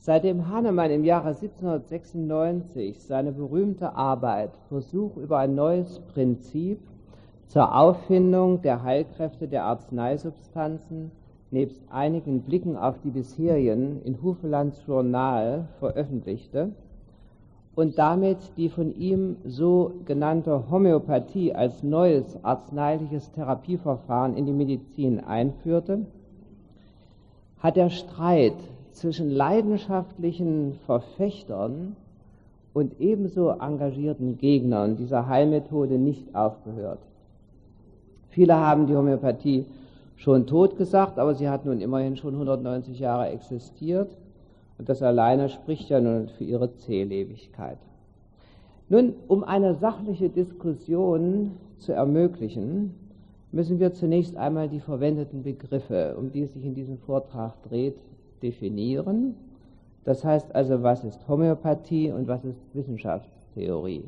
Seitdem Hahnemann im Jahre 1796 seine berühmte Arbeit Versuch über ein neues Prinzip zur Auffindung der Heilkräfte der Arzneisubstanzen nebst einigen Blicken auf die bisherigen in Hufelands Journal veröffentlichte und damit die von ihm so genannte Homöopathie als neues arzneiliches Therapieverfahren in die Medizin einführte, hat der Streit zwischen leidenschaftlichen Verfechtern und ebenso engagierten Gegnern dieser Heilmethode nicht aufgehört. Viele haben die Homöopathie schon tot gesagt, aber sie hat nun immerhin schon 190 Jahre existiert und das alleine spricht ja nun für ihre Zählebigkeit. Nun, um eine sachliche Diskussion zu ermöglichen, müssen wir zunächst einmal die verwendeten Begriffe, um die es sich in diesem Vortrag dreht, definieren. Das heißt also, was ist Homöopathie und was ist Wissenschaftstheorie?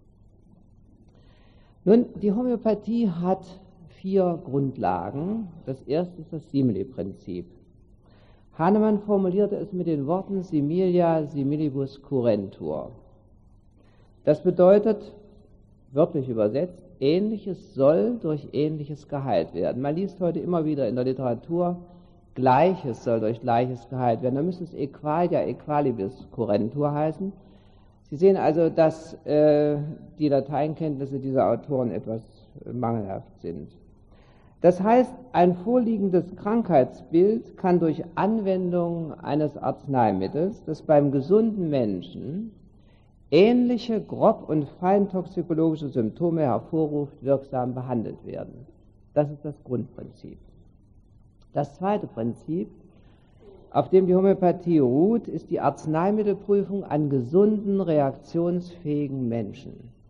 Nun, die Homöopathie hat 4 Grundlagen. Das erste ist das Simili-Prinzip. Hahnemann formulierte es mit den Worten similia similibus curentur. Das bedeutet, wörtlich übersetzt, Ähnliches soll durch Ähnliches geheilt werden. Man liest heute immer wieder in der Literatur, Gleiches soll durch Gleiches geheilt werden. Da müsste es equalia equalibus curentur heißen. Sie sehen also, dass die Lateinkenntnisse dieser Autoren etwas mangelhaft sind. Das heißt, ein vorliegendes Krankheitsbild kann durch Anwendung eines Arzneimittels, das beim gesunden Menschen ähnliche grob- und feintoxikologische Symptome hervorruft, wirksam behandelt werden. Das ist das Grundprinzip. Das zweite Prinzip, auf dem die Homöopathie ruht, ist die Arzneimittelprüfung an gesunden, reaktionsfähigen Menschen.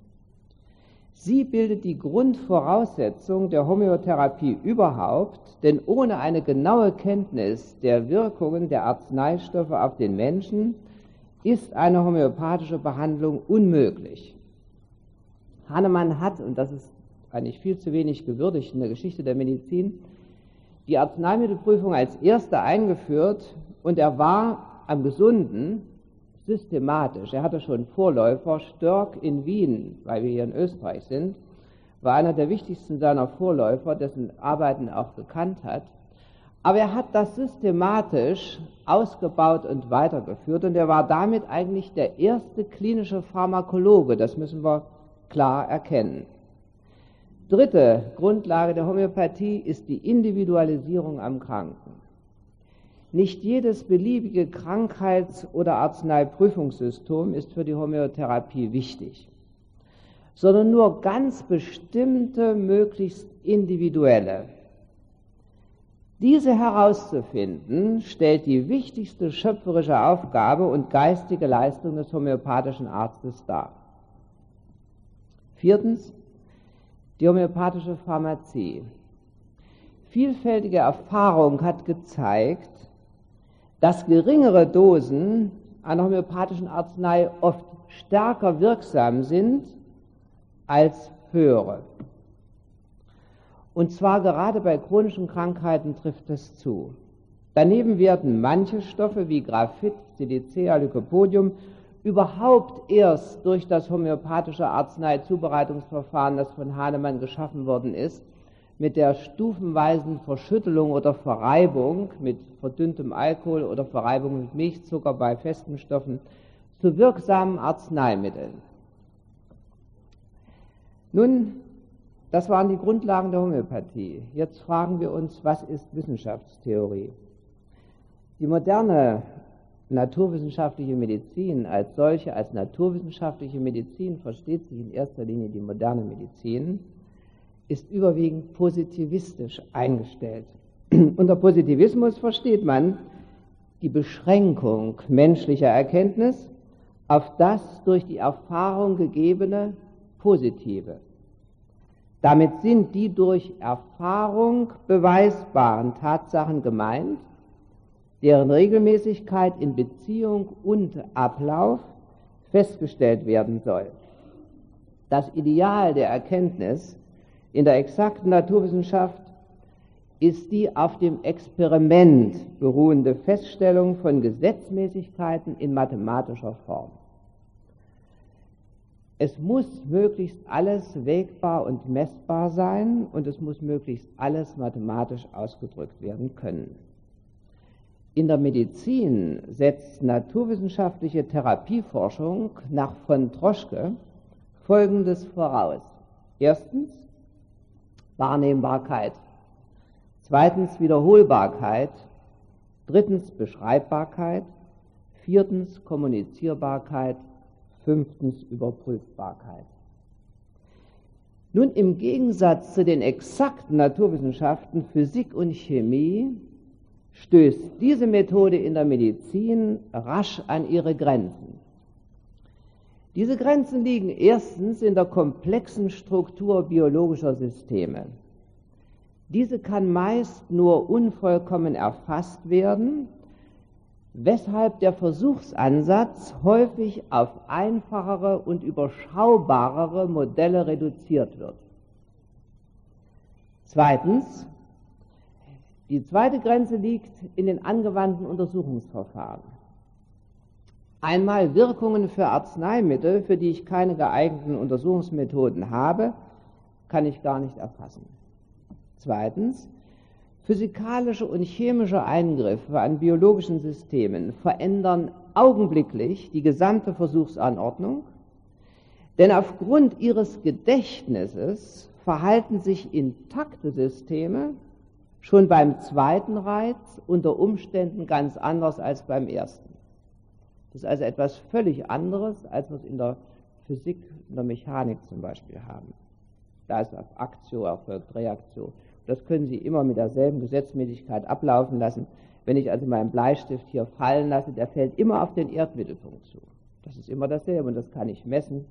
Sie bildet die Grundvoraussetzung der Homöotherapie überhaupt, denn ohne eine genaue Kenntnis der Wirkungen der Arzneistoffe auf den Menschen ist eine homöopathische Behandlung unmöglich. Hahnemann hat, und das ist eigentlich viel zu wenig gewürdigt in der Geschichte der Medizin, die Arzneimittelprüfung als erste eingeführt und er war am Gesunden systematisch. Er hatte schon Vorläufer. Störk in Wien, weil wir hier in Österreich sind, war einer der wichtigsten seiner Vorläufer, dessen Arbeiten er auch gekannt hat. Aber er hat das systematisch ausgebaut und weitergeführt und er war damit eigentlich der erste klinische Pharmakologe. Das müssen wir klar erkennen. Dritte Grundlage der Homöopathie ist die Individualisierung am Kranken. Nicht jedes beliebige Krankheits- oder Arzneiprüfungssystem ist für die Homöotherapie wichtig, sondern nur ganz bestimmte, möglichst individuelle. Diese herauszufinden, stellt die wichtigste schöpferische Aufgabe und geistige Leistung des homöopathischen Arztes dar. Viertens, die homöopathische Pharmazie. Vielfältige Erfahrung hat gezeigt, dass geringere Dosen einer homöopathischen Arznei oft stärker wirksam sind als höhere. Und zwar gerade bei chronischen Krankheiten trifft es zu. Daneben werden manche Stoffe wie Graphit, Silicea, Lycopodium überhaupt erst durch das homöopathische Arzneizubereitungsverfahren, das von Hahnemann geschaffen worden ist, mit der stufenweisen Verschüttelung oder Verreibung mit verdünntem Alkohol oder Verreibung mit Milchzucker bei festen Stoffen zu wirksamen Arzneimitteln. Nun, das waren die Grundlagen der Homöopathie. Jetzt fragen wir uns, was ist Wissenschaftstheorie? Die moderne naturwissenschaftliche Medizin als solche, als naturwissenschaftliche Medizin versteht sich in erster Linie die moderne Medizin, ist überwiegend positivistisch eingestellt. Unter Positivismus versteht man die Beschränkung menschlicher Erkenntnis auf das durch die Erfahrung gegebene Positive. Damit sind die durch Erfahrung beweisbaren Tatsachen gemeint, deren Regelmäßigkeit in Beziehung und Ablauf festgestellt werden soll. Das Ideal der Erkenntnis in der exakten Naturwissenschaft ist die auf dem Experiment beruhende Feststellung von Gesetzmäßigkeiten in mathematischer Form. Es muss möglichst alles wägbar und messbar sein und es muss möglichst alles mathematisch ausgedrückt werden können. In der Medizin setzt naturwissenschaftliche Therapieforschung nach von Troschke Folgendes voraus. Erstens Wahrnehmbarkeit, zweitens Wiederholbarkeit, drittens Beschreibbarkeit, viertens Kommunizierbarkeit, fünftens Überprüfbarkeit. Nun, im Gegensatz zu den exakten Naturwissenschaften Physik und Chemie stößt diese Methode in der Medizin rasch an ihre Grenzen. Diese Grenzen liegen erstens in der komplexen Struktur biologischer Systeme. Diese kann meist nur unvollkommen erfasst werden, weshalb der Versuchsansatz häufig auf einfachere und überschaubarere Modelle reduziert wird. Zweitens, die zweite Grenze liegt in den angewandten Untersuchungsverfahren. Einmal Wirkungen für Arzneimittel, für die ich keine geeigneten Untersuchungsmethoden habe, kann ich gar nicht erfassen. Zweitens, physikalische und chemische Eingriffe an biologischen Systemen verändern augenblicklich die gesamte Versuchsanordnung, denn aufgrund ihres Gedächtnisses verhalten sich intakte Systeme schon beim zweiten Reiz unter Umständen ganz anders als beim ersten. Das ist also etwas völlig anderes, als wir es in der Physik, in der Mechanik zum Beispiel haben. Da ist auf Aktio erfolgt Reaktio. Das können Sie immer mit derselben Gesetzmäßigkeit ablaufen lassen. Wenn ich also meinen Bleistift hier fallen lasse, der fällt immer auf den Erdmittelpunkt zu. Das ist immer dasselbe und das kann ich messen.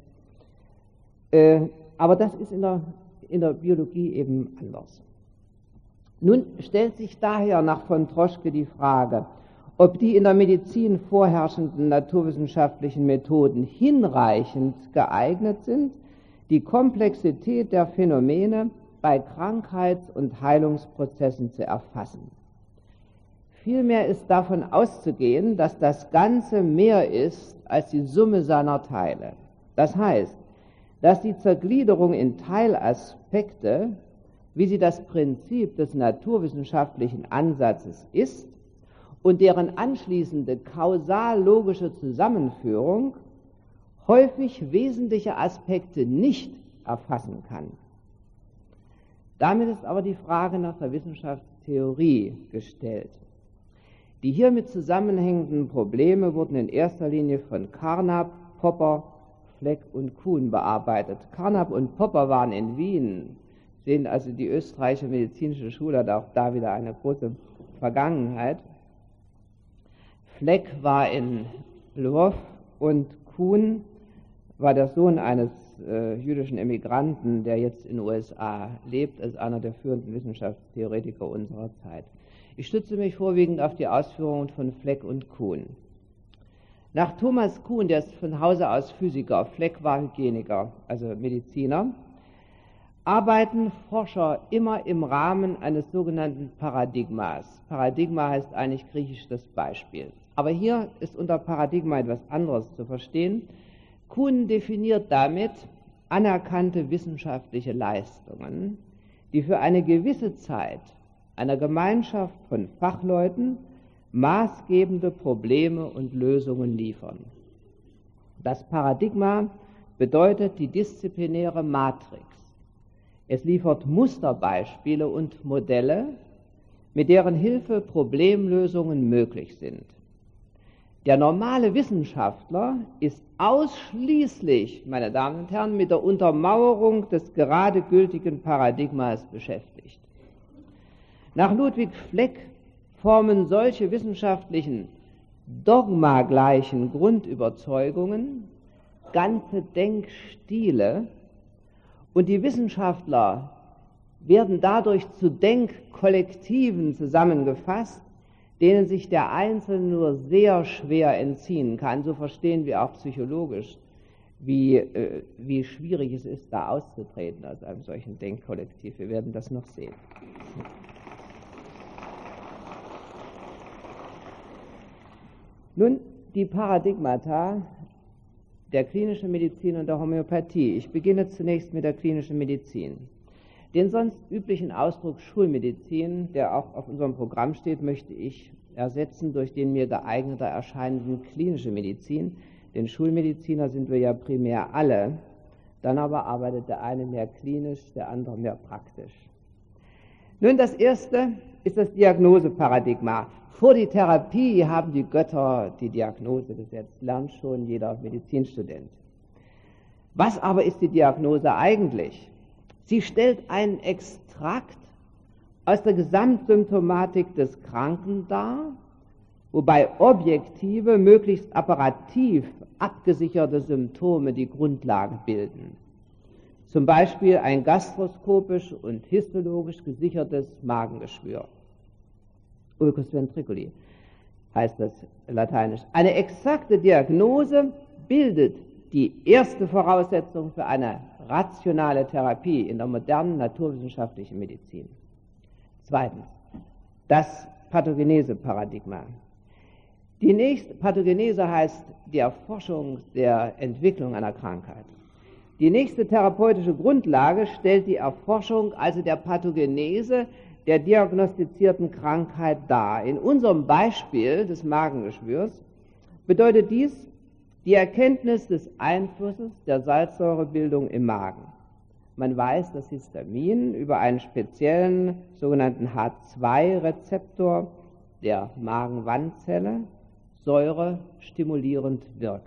Aber das ist in der Biologie eben anders. Nun stellt sich daher nach von Troschke die Frage, ob die in der Medizin vorherrschenden naturwissenschaftlichen Methoden hinreichend geeignet sind, die Komplexität der Phänomene bei Krankheits- und Heilungsprozessen zu erfassen. Vielmehr ist davon auszugehen, dass das Ganze mehr ist als die Summe seiner Teile. Das heißt, dass die Zergliederung in Teilaspekte, wie sie das Prinzip des naturwissenschaftlichen Ansatzes ist, und deren anschließende kausal-logische Zusammenführung häufig wesentliche Aspekte nicht erfassen kann. Damit ist aber die Frage nach der Wissenschaftstheorie gestellt. Die hiermit zusammenhängenden Probleme wurden in erster Linie von Carnap, Popper, Fleck und Kuhn bearbeitet. Carnap und Popper waren in Wien, sehen also die österreichische medizinische Schule hat auch da wieder eine große Vergangenheit. Fleck war in Lwów und Kuhn war der Sohn eines jüdischen Emigranten, der jetzt in den USA lebt, als einer der führenden Wissenschaftstheoretiker unserer Zeit. Ich stütze mich vorwiegend auf die Ausführungen von Fleck und Kuhn. Nach Thomas Kuhn, der ist von Hause aus Physiker, Fleck war Hygieniker, also Mediziner, arbeiten Forscher immer im Rahmen eines sogenannten Paradigmas. Paradigma heißt eigentlich griechisch das Beispiel. Aber hier ist unter Paradigma etwas anderes zu verstehen. Kuhn definiert damit anerkannte wissenschaftliche Leistungen, die für eine gewisse Zeit einer Gemeinschaft von Fachleuten maßgebende Probleme und Lösungen liefern. Das Paradigma bedeutet die disziplinäre Matrix. Es liefert Musterbeispiele und Modelle, mit deren Hilfe Problemlösungen möglich sind. Der normale Wissenschaftler ist ausschließlich, meine Damen und Herren, mit der Untermauerung des gerade gültigen Paradigmas beschäftigt. Nach Ludwig Fleck formen solche wissenschaftlichen dogmagleichen Grundüberzeugungen ganze Denkstile und die Wissenschaftler werden dadurch zu Denkkollektiven zusammengefasst, denen sich der Einzelne nur sehr schwer entziehen kann. So verstehen wir auch psychologisch, wie schwierig es ist, da auszutreten aus einem solchen Denkkollektiv. Wir werden das noch sehen. Nun, die Paradigmata der klinischen Medizin und der Homöopathie. Ich beginne zunächst mit der klinischen Medizin. Den sonst üblichen Ausdruck Schulmedizin, der auch auf unserem Programm steht, möchte ich ersetzen durch den mir geeigneter erscheinenden klinische Medizin. Denn Schulmediziner sind wir ja primär alle. Dann aber arbeitet der eine mehr klinisch, der andere mehr praktisch. Nun, das erste ist das Diagnoseparadigma. Vor die Therapie haben die Götter die Diagnose gesetzt, lernt schon jeder Medizinstudent. Was aber ist die Diagnose eigentlich? Sie stellt einen Extrakt aus der Gesamtsymptomatik des Kranken dar, wobei objektive, möglichst apparativ abgesicherte Symptome die Grundlage bilden. Zum Beispiel ein gastroskopisch und histologisch gesichertes Magengeschwür. Ulcus ventriculi heißt das lateinisch. Eine exakte Diagnose bildet die erste Voraussetzung für eine rationale Therapie in der modernen naturwissenschaftlichen Medizin. Zweitens, das Pathogenese-Paradigma. Die nächste Pathogenese heißt die Erforschung der Entwicklung einer Krankheit. Die nächste therapeutische Grundlage stellt die Erforschung also der Pathogenese der diagnostizierten Krankheit dar. In unserem Beispiel des Magengeschwürs bedeutet dies die Erkenntnis des Einflusses der Salzsäurebildung im Magen. Man weiß, dass Histamin über einen speziellen sogenannten H2-Rezeptor der Magenwandzelle säurestimulierend wirkt.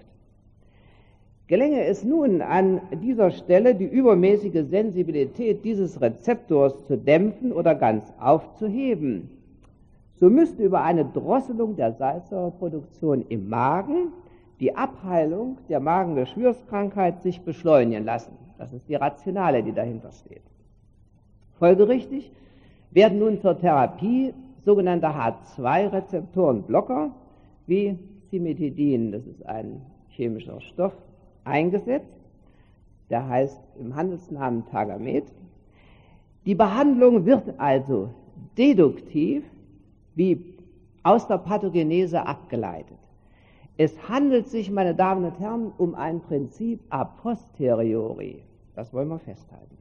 Gelänge es nun an dieser Stelle, die übermäßige Sensibilität dieses Rezeptors zu dämpfen oder ganz aufzuheben, so müsste über eine Drosselung der Salzsäureproduktion im Magen die Abheilung der Magengeschwürskrankheit sich beschleunigen lassen. Das ist die Rationale, die dahinter steht. Folgerichtig werden nun zur Therapie sogenannte H2-Rezeptorenblocker wie Cimetidin, das ist ein chemischer Stoff, eingesetzt. Der heißt im Handelsnamen Tagamet. Die Behandlung wird also deduktiv wie aus der Pathogenese abgeleitet. Es handelt sich, meine Damen und Herren, um ein Prinzip a posteriori. Das wollen wir festhalten.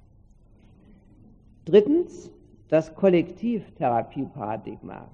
Drittens, das Kollektivtherapieparadigma.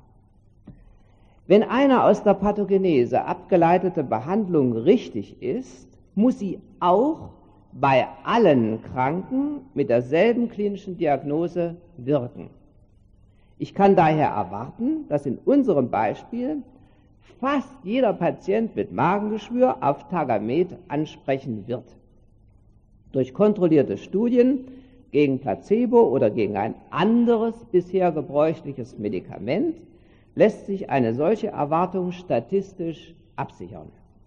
Wenn eine aus der Pathogenese abgeleitete Behandlung richtig ist, muss sie auch bei allen Kranken mit derselben klinischen Diagnose wirken. Ich kann daher erwarten, dass in unserem Beispiel fast jeder Patient mit Magengeschwür auf Tagamet ansprechen wird. Durch kontrollierte Studien gegen Placebo oder gegen ein anderes bisher gebräuchliches Medikament lässt sich eine solche Erwartung statistisch absichern.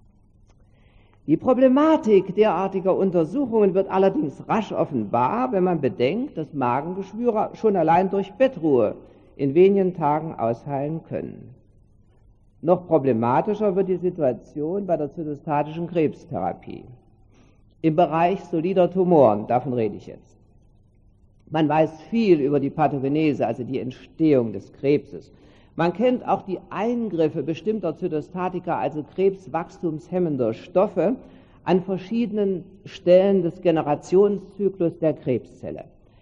Die Problematik derartiger Untersuchungen wird allerdings rasch offenbar, wenn man bedenkt, dass Magengeschwüre schon allein durch Bettruhe in wenigen Tagen ausheilen können. Noch problematischer wird die Situation bei der zytostatischen Krebstherapie. Im Bereich solider Tumoren, davon rede ich jetzt. Man weiß viel über die Pathogenese, also die Entstehung des Krebses. Man kennt auch die Eingriffe bestimmter Zytostatika, also krebswachstumshemmender Stoffe, an verschiedenen Stellen des Generationszyklus der Krebszelle.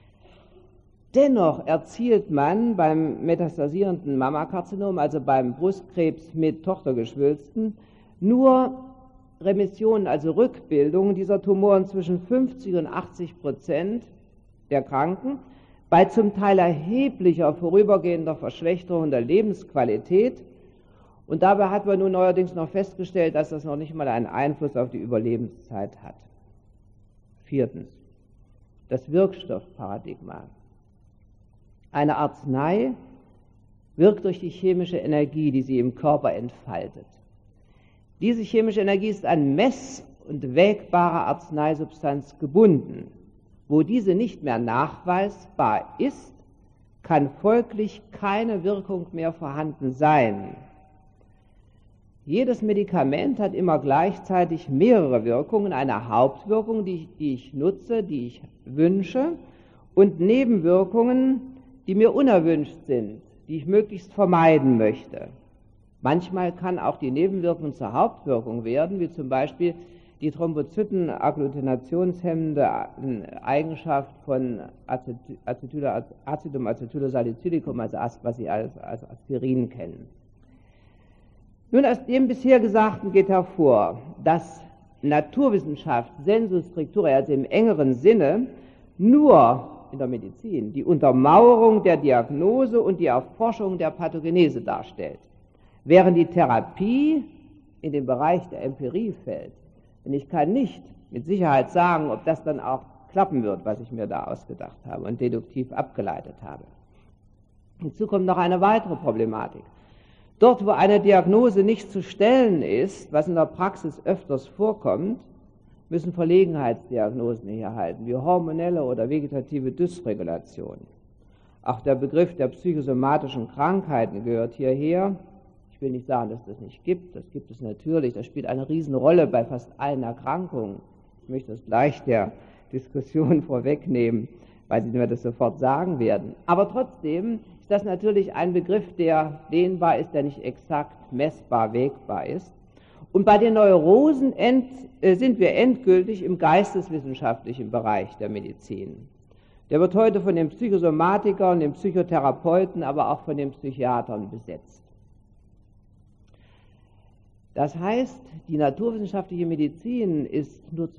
Dennoch erzielt man beim metastasierenden Mammakarzinom, also beim Brustkrebs mit Tochtergeschwülsten, nur Remissionen, also Rückbildungen dieser Tumoren zwischen 50 und 80% der Kranken, bei zum Teil erheblicher vorübergehender Verschlechterung der Lebensqualität. Und dabei hat man nun neuerdings noch festgestellt, dass das noch nicht mal einen Einfluss auf die Überlebenszeit hat. Viertens, das Wirkstoffparadigma. Eine Arznei wirkt durch die chemische Energie, die sie im Körper entfaltet. Diese chemische Energie ist an mess- und wägbare Arzneisubstanz gebunden. Wo diese nicht mehr nachweisbar ist, kann folglich keine Wirkung mehr vorhanden sein. Jedes Medikament hat immer gleichzeitig mehrere Wirkungen, eine Hauptwirkung, die ich nutze, die ich wünsche, und Nebenwirkungen, die mir unerwünscht sind, die ich möglichst vermeiden möchte. Manchmal kann auch die Nebenwirkung zur Hauptwirkung werden, wie zum Beispiel die Thrombozytenagglutinationsshemmende Eigenschaft von Acetylacetylsalicyllicum, also was Sie als Aspirin kennen. Nun, aus dem bisher Gesagten geht hervor, dass Naturwissenschaft sensu strictura, also im engeren Sinne, nur in der Medizin die Untermauerung der Diagnose und die Erforschung der Pathogenese darstellt, während die Therapie in den Bereich der Empirie fällt. Denn ich kann nicht mit Sicherheit sagen, ob das dann auch klappen wird, was ich mir da ausgedacht habe und deduktiv abgeleitet habe. Hinzu kommt noch eine weitere Problematik. Dort, wo eine Diagnose nicht zu stellen ist, was in der Praxis öfters vorkommt, müssen Verlegenheitsdiagnosen herhalten, wie hormonelle oder vegetative Dysregulation. Auch der Begriff der psychosomatischen Krankheiten gehört hierher. Ich will nicht sagen, dass es das nicht gibt, das gibt es natürlich, das spielt eine Riesenrolle bei fast allen Erkrankungen. Ich möchte das gleich der Diskussion vorwegnehmen, weil Sie mir das sofort sagen werden. Aber trotzdem ist das natürlich ein Begriff, der dehnbar ist, der nicht exakt messbar, wägbar ist. Und bei den Neurosen sind wir endgültig im geisteswissenschaftlichen Bereich der Medizin. Der wird heute von den Psychosomatikern, den Psychotherapeuten, aber auch von den Psychiatern besetzt. Das heißt, die naturwissenschaftliche Medizin ist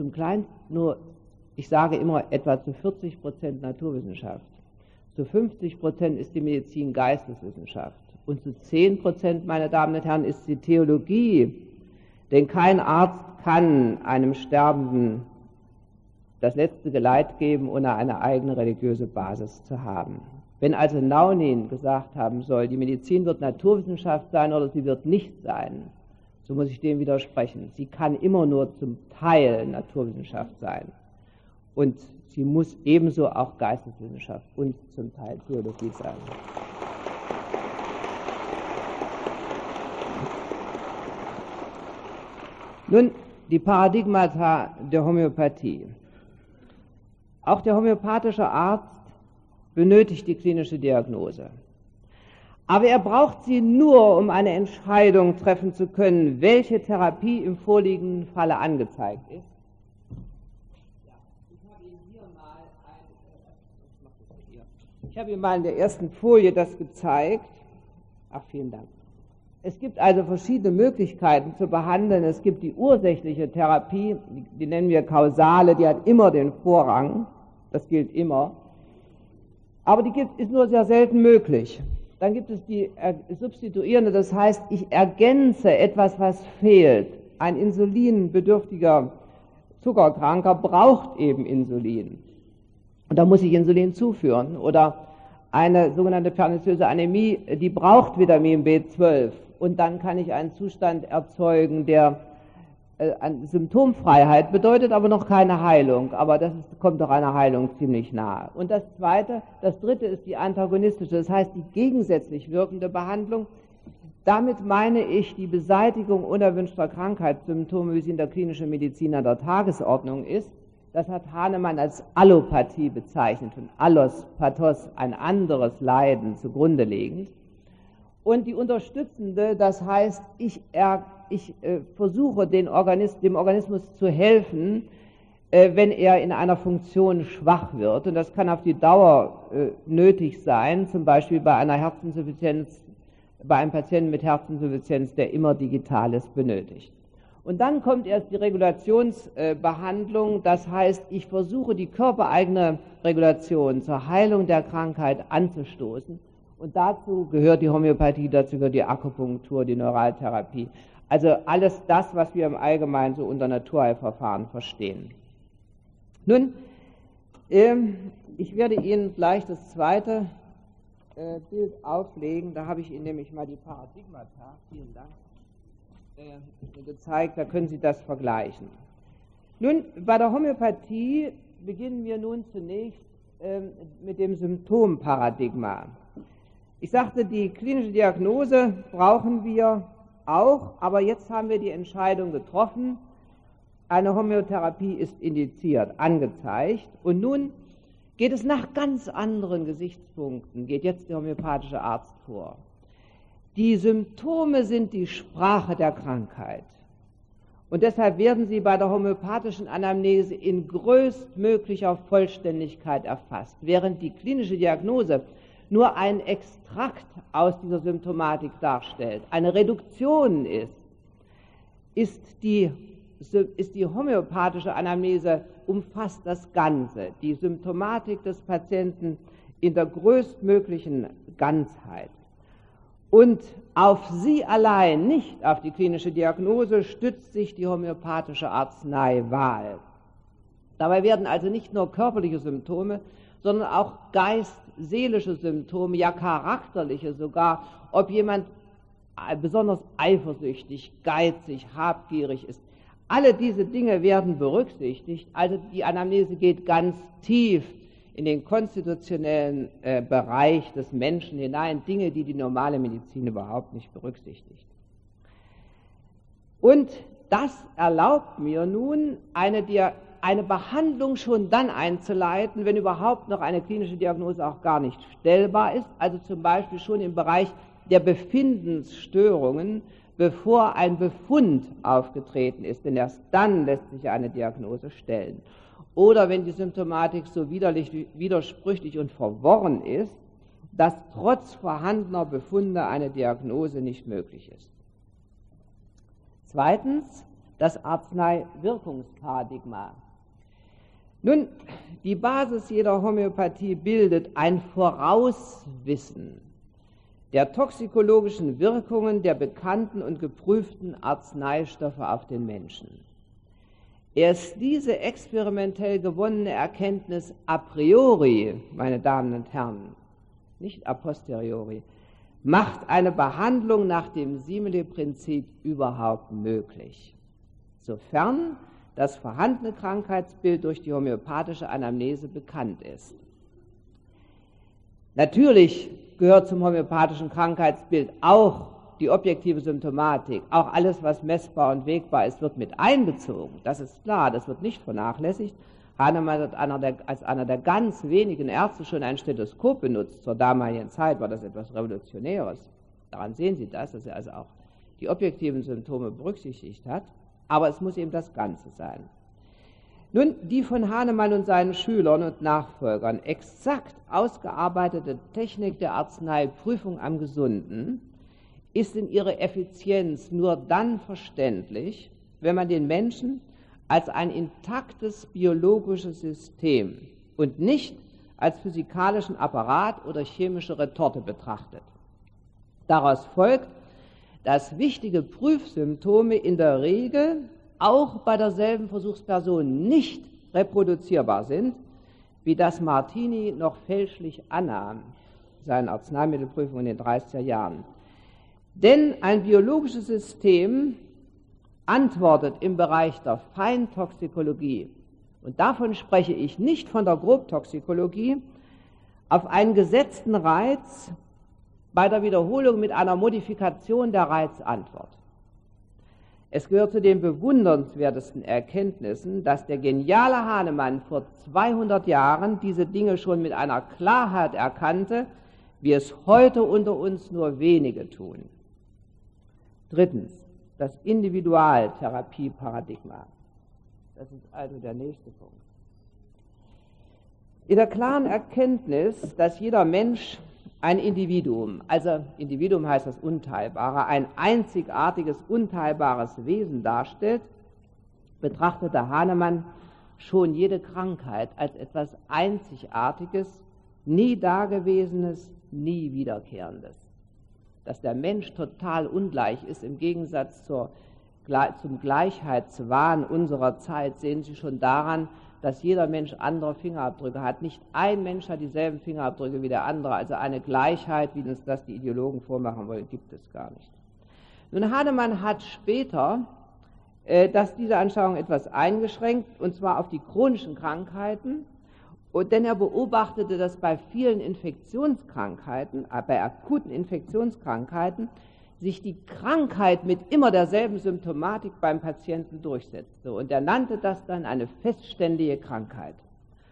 ich sage immer, etwa zu 40% Naturwissenschaft. Zu 50% ist die Medizin Geisteswissenschaft. Und zu 10%, meine Damen und Herren, ist die Theologie. Denn kein Arzt kann einem Sterbenden das letzte Geleit geben, ohne eine eigene religiöse Basis zu haben. Wenn also Naunin gesagt haben soll, die Medizin wird Naturwissenschaft sein oder sie wird nicht sein, so muss ich dem widersprechen. Sie kann immer nur zum Teil Naturwissenschaft sein. Und sie muss ebenso auch Geisteswissenschaft und zum Teil Theologie sein. Nun, die Paradigmata der Homöopathie. Auch der homöopathische Arzt benötigt die klinische Diagnose. Aber er braucht sie nur, um eine Entscheidung treffen zu können, welche Therapie im vorliegenden Falle angezeigt ist. Ich habe Ihnen mal in der ersten Folie das gezeigt. Ach, vielen Dank. Es gibt also verschiedene Möglichkeiten zu behandeln. Es gibt die ursächliche Therapie, die nennen wir kausale, die hat immer den Vorrang, das gilt immer. Aber die ist nur sehr selten möglich. Dann gibt es die substituierende, das heißt, ich ergänze etwas, was fehlt. Ein insulinbedürftiger Zuckerkranker braucht eben Insulin. Und da muss ich Insulin zuführen. Oder eine sogenannte perniciöse Anämie, die braucht Vitamin B12. Und dann kann ich einen Zustand erzeugen, der Symptomfreiheit bedeutet, aber noch keine Heilung. Aber kommt doch einer Heilung ziemlich nahe. Und das dritte ist die antagonistische, das heißt die gegensätzlich wirkende Behandlung. Damit meine ich die Beseitigung unerwünschter Krankheitssymptome, wie sie in der klinischen Medizin an der Tagesordnung ist. Das hat Hahnemann als Allopathie bezeichnet und Allos, Pathos, ein anderes Leiden zugrunde legend. Und die unterstützende, das heißt, ich versuche dem Organismus zu helfen, wenn er in einer Funktion schwach wird. Und das kann auf die Dauer nötig sein, zum Beispiel bei einer Herzinsuffizienz, bei einem Patienten mit Herzinsuffizienz, der immer Digitales benötigt. Und dann kommt erst die Regulationsbehandlung, das heißt, ich versuche die körpereigene Regulation zur Heilung der Krankheit anzustoßen. Und dazu gehört die Homöopathie, dazu gehört die Akupunktur, die Neuraltherapie. Also alles das, was wir im Allgemeinen so unter Naturheilverfahren verstehen. Nun, ich werde Ihnen gleich das zweite Bild auflegen. Da habe ich Ihnen nämlich mal die Paradigmata, vielen Dank, gezeigt. Da können Sie das vergleichen. Nun, bei der Homöopathie beginnen wir nun zunächst mit dem Symptomparadigma. Ich sagte, die klinische Diagnose brauchen wir auch, aber jetzt haben wir die Entscheidung getroffen, eine Homöotherapie ist indiziert, angezeigt, und nun geht es nach ganz anderen Gesichtspunkten, geht jetzt der homöopathische Arzt vor. Die Symptome sind die Sprache der Krankheit. Und deshalb werden sie bei der homöopathischen Anamnese in größtmöglicher Vollständigkeit erfasst, während die klinische Diagnose nur ein Extrakt aus dieser Symptomatik darstellt, eine Reduktion ist die homöopathische Anamnese umfasst das Ganze, die Symptomatik des Patienten in der größtmöglichen Ganzheit. Und auf sie allein, nicht auf die klinische Diagnose, stützt sich die homöopathische Arzneiwahl. Dabei werden also nicht nur körperliche Symptome, sondern auch seelische Symptome, ja charakterliche sogar, ob jemand besonders eifersüchtig, geizig, habgierig ist. Alle diese Dinge werden berücksichtigt, also die Anamnese geht ganz tief in den konstitutionellen Bereich des Menschen hinein, Dinge, die die normale Medizin überhaupt nicht berücksichtigt. Und das erlaubt mir nun, eine Behandlung schon dann einzuleiten, wenn überhaupt noch eine klinische Diagnose auch gar nicht stellbar ist, also zum Beispiel schon im Bereich der Befindensstörungen, bevor ein Befund aufgetreten ist, denn erst dann lässt sich eine Diagnose stellen. Oder wenn die Symptomatik so widersprüchlich und verworren ist, dass trotz vorhandener Befunde eine Diagnose nicht möglich ist. Zweitens, das Arzneiwirkungsparadigma. Nun, die Basis jeder Homöopathie bildet ein Vorauswissen der toxikologischen Wirkungen der bekannten und geprüften Arzneistoffe auf den Menschen. Erst diese experimentell gewonnene Erkenntnis a priori, meine Damen und Herren, nicht a posteriori, macht eine Behandlung nach dem Simile-Prinzip überhaupt möglich, sofern das vorhandene Krankheitsbild durch die homöopathische Anamnese bekannt ist. Natürlich gehört zum homöopathischen Krankheitsbild auch die objektive Symptomatik, auch alles, was messbar und wegbar ist, wird mit einbezogen. Das ist klar, das wird nicht vernachlässigt. Hahnemann hat als einer der ganz wenigen Ärzte schon ein Stethoskop benutzt. Zur damaligen Zeit war das etwas Revolutionäres. Daran sehen Sie das, dass er also auch die objektiven Symptome berücksichtigt hat. Aber es muss eben das Ganze sein. Nun, die von Hahnemann und seinen Schülern und Nachfolgern exakt ausgearbeitete Technik der Arzneiprüfung am Gesunden ist in ihrer Effizienz nur dann verständlich, wenn man den Menschen als ein intaktes biologisches System und nicht als physikalischen Apparat oder chemische Retorte betrachtet. Daraus folgt, dass wichtige Prüfsymptome in der Regel auch bei derselben Versuchsperson nicht reproduzierbar sind, wie das Martini noch fälschlich annahm, seine Arzneimittelprüfung in den 30er Jahren. Denn ein biologisches System antwortet im Bereich der Feintoxikologie, und davon spreche ich nicht von der Grobtoxikologie, auf einen gesetzten Reiz bei der Wiederholung mit einer Modifikation der Reizantwort. Es gehört zu den bewundernswertesten Erkenntnissen, dass der geniale Hahnemann vor 200 Jahren diese Dinge schon mit einer Klarheit erkannte, wie es heute unter uns nur wenige tun. Drittens, das Individualtherapieparadigma. Das ist also der nächste Punkt. In der klaren Erkenntnis, dass jeder Mensch ein Individuum, also Individuum heißt das Unteilbare, ein einzigartiges, unteilbares Wesen darstellt, betrachtete Hahnemann schon jede Krankheit als etwas Einzigartiges, nie Dagewesenes, nie Wiederkehrendes. Dass der Mensch total ungleich ist im Gegensatz zum Gleichheitswahn unserer Zeit, sehen Sie schon daran, dass jeder Mensch andere Fingerabdrücke hat. Nicht ein Mensch hat dieselben Fingerabdrücke wie der andere, also eine Gleichheit, wie uns das die Ideologen vormachen wollen, gibt es gar nicht. Nun, Hahnemann hat später diese Anschauung etwas eingeschränkt, und zwar auf die chronischen Krankheiten, denn er beobachtete, dass bei vielen Infektionskrankheiten, bei akuten Infektionskrankheiten, sich die Krankheit mit immer derselben Symptomatik beim Patienten durchsetzte. Und er nannte das dann eine festständige Krankheit.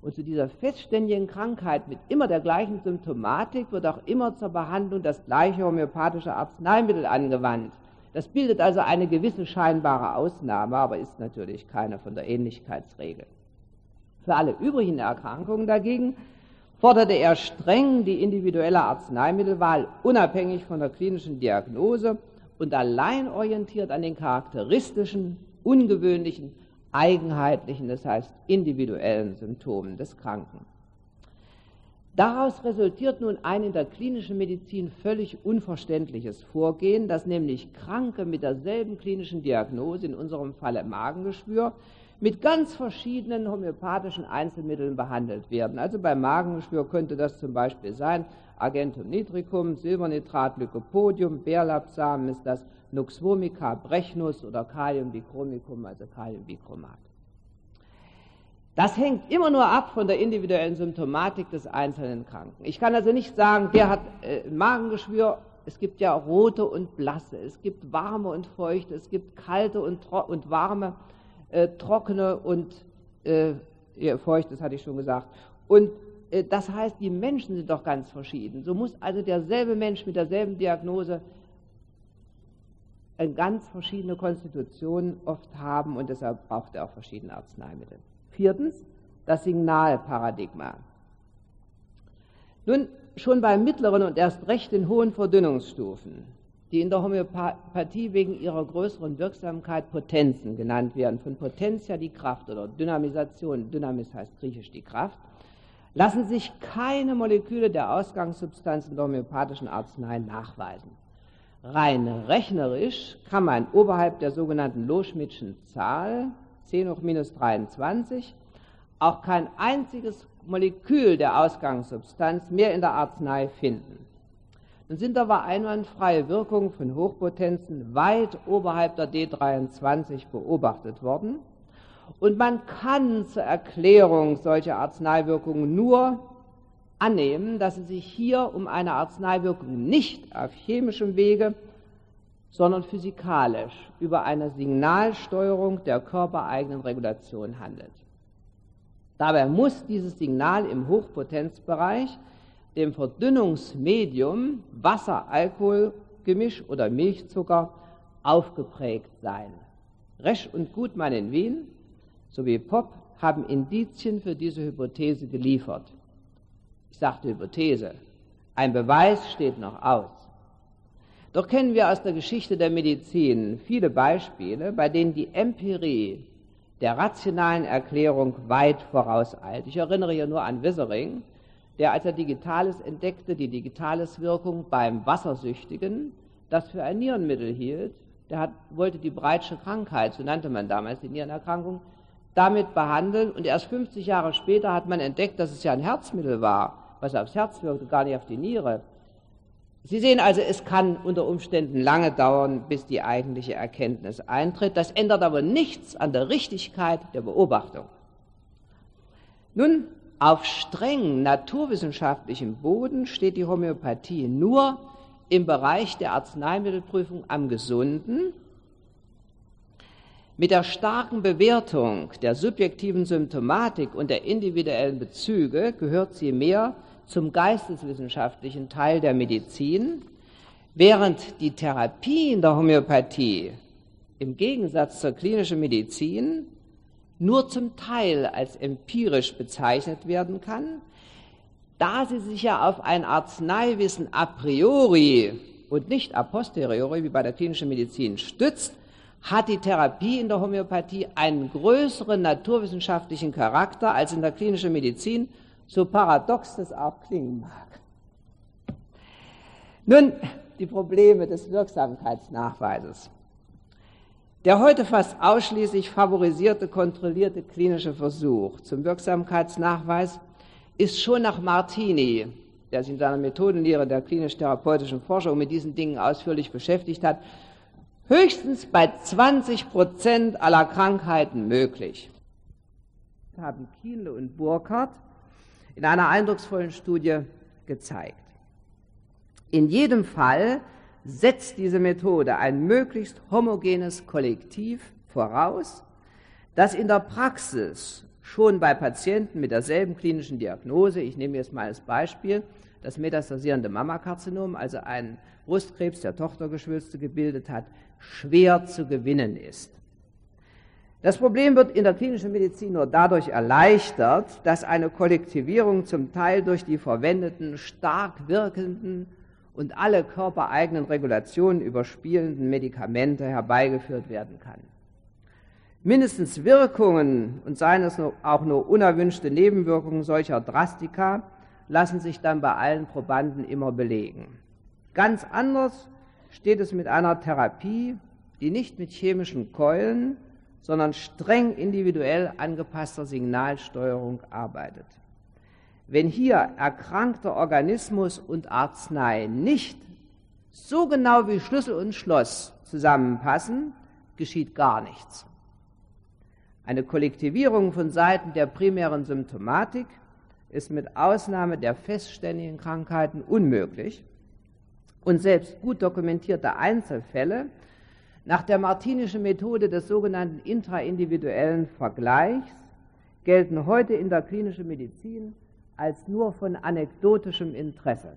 Und zu dieser festständigen Krankheit mit immer der gleichen Symptomatik wird auch immer zur Behandlung das gleiche homöopathische Arzneimittel angewandt. Das bildet also eine gewisse scheinbare Ausnahme, aber ist natürlich keine von der Ähnlichkeitsregel. Für alle übrigen Erkrankungen dagegen forderte er streng die individuelle Arzneimittelwahl, unabhängig von der klinischen Diagnose und allein orientiert an den charakteristischen, ungewöhnlichen, eigenheitlichen, das heißt individuellen Symptomen des Kranken. Daraus resultiert nun ein in der klinischen Medizin völlig unverständliches Vorgehen, dass nämlich Kranke mit derselben klinischen Diagnose, in unserem Falle Magengeschwür, mit ganz verschiedenen homöopathischen Einzelmitteln behandelt werden. Also beim Magengeschwür könnte das zum Beispiel sein Argentum nitricum, Silbernitrat, Lycopodium, Bärlapsamen ist das, Nux vomica, Brechnus oder Kaliumbichromicum, also Kaliumbichromat. Das hängt immer nur ab von der individuellen Symptomatik des einzelnen Kranken. Ich kann also nicht sagen, der hat Magengeschwür, es gibt ja rote und blasse, es gibt warme und feuchte, es gibt kalte und warme, trockene und feucht, das hatte ich schon gesagt. Und das heißt, die Menschen sind doch ganz verschieden. So muss also derselbe Mensch mit derselben Diagnose eine ganz verschiedene Konstitution oft haben und deshalb braucht er auch verschiedene Arzneimittel. Viertens, das Signalparadigma. Nun, schon bei mittleren und erst recht in hohen Verdünnungsstufen, die in der Homöopathie wegen ihrer größeren Wirksamkeit Potenzen genannt werden, von Potentia die Kraft oder Dynamisation, Dynamis heißt griechisch die Kraft, lassen sich keine Moleküle der Ausgangssubstanzen der homöopathischen Arznei nachweisen. Rein rechnerisch kann man oberhalb der sogenannten Loschmidtschen Zahl 10 hoch minus 23 auch kein einziges Molekül der Ausgangssubstanz mehr in der Arznei finden. Nun sind aber einwandfreie Wirkungen von Hochpotenzen weit oberhalb der D23 beobachtet worden und man kann zur Erklärung solcher Arzneiwirkungen nur annehmen, dass es sich hier um eine Arzneiwirkung nicht auf chemischem Wege, sondern physikalisch über eine Signalsteuerung der körpereigenen Regulation handelt. Dabei muss dieses Signal im Hochpotenzbereich dem Verdünnungsmedium Wasser-Alkohol-Gemisch oder Milchzucker aufgeprägt sein. Resch und Gutmann in Wien sowie Popp haben Indizien für diese Hypothese geliefert. Ich sagte Hypothese, ein Beweis steht noch aus. Doch kennen wir aus der Geschichte der Medizin viele Beispiele, bei denen die Empirie der rationalen Erklärung weit vorauseilt. Ich erinnere hier nur an Wissering, der, als er Digitalis entdeckte, die Digitalis-Wirkung beim Wassersüchtigen, das für ein Nierenmittel hielt. Wollte die Brightsche Krankheit, so nannte man damals die Nierenerkrankung, damit behandeln und erst 50 Jahre später hat man entdeckt, dass es ja ein Herzmittel war, was aufs Herz wirkte, gar nicht auf die Niere. Sie sehen also, es kann unter Umständen lange dauern, bis die eigentliche Erkenntnis eintritt. Das ändert aber nichts an der Richtigkeit der Beobachtung. Nun, auf streng naturwissenschaftlichem Boden steht die Homöopathie nur im Bereich der Arzneimittelprüfung am Gesunden. Mit der starken Bewertung der subjektiven Symptomatik und der individuellen Bezüge gehört sie mehr zum geisteswissenschaftlichen Teil der Medizin, während die Therapie in der Homöopathie im Gegensatz zur klinischen Medizin nur zum Teil als empirisch bezeichnet werden kann, da sie sich ja auf ein Arzneiwissen a priori und nicht a posteriori wie bei der klinischen Medizin stützt, hat die Therapie in der Homöopathie einen größeren naturwissenschaftlichen Charakter als in der klinischen Medizin, so paradox das auch klingen mag. Nun, die Probleme des Wirksamkeitsnachweises. Der heute fast ausschließlich favorisierte, kontrollierte klinische Versuch zum Wirksamkeitsnachweis ist schon nach Martini, der sich in seiner Methodenlehre der klinisch-therapeutischen Forschung mit diesen Dingen ausführlich beschäftigt hat, höchstens bei 20% aller Krankheiten möglich. Das haben Kienle und Burkhardt in einer eindrucksvollen Studie gezeigt. In jedem Fall setzt diese Methode ein möglichst homogenes Kollektiv voraus, das in der Praxis schon bei Patienten mit derselben klinischen Diagnose, ich nehme jetzt mal als Beispiel das metastasierende Mammakarzinom, also ein Brustkrebs, der Tochtergeschwülste gebildet hat, schwer zu gewinnen ist. Das Problem wird in der klinischen Medizin nur dadurch erleichtert, dass eine Kollektivierung zum Teil durch die verwendeten, stark wirkenden und alle körpereigenen Regulationen überspielenden Medikamente herbeigeführt werden kann. Mindestens Wirkungen und seien es auch nur unerwünschte Nebenwirkungen solcher Drastika lassen sich dann bei allen Probanden immer belegen. Ganz anders steht es mit einer Therapie, die nicht mit chemischen Keulen, sondern streng individuell angepasster Signalsteuerung arbeitet. Wenn hier erkrankter Organismus und Arznei nicht so genau wie Schlüssel und Schloss zusammenpassen, geschieht gar nichts. Eine Kollektivierung von Seiten der primären Symptomatik ist mit Ausnahme der festständigen Krankheiten unmöglich und selbst gut dokumentierte Einzelfälle nach der martinischen Methode des sogenannten intraindividuellen Vergleichs gelten heute in der klinischen Medizin als nur von anekdotischem Interesse.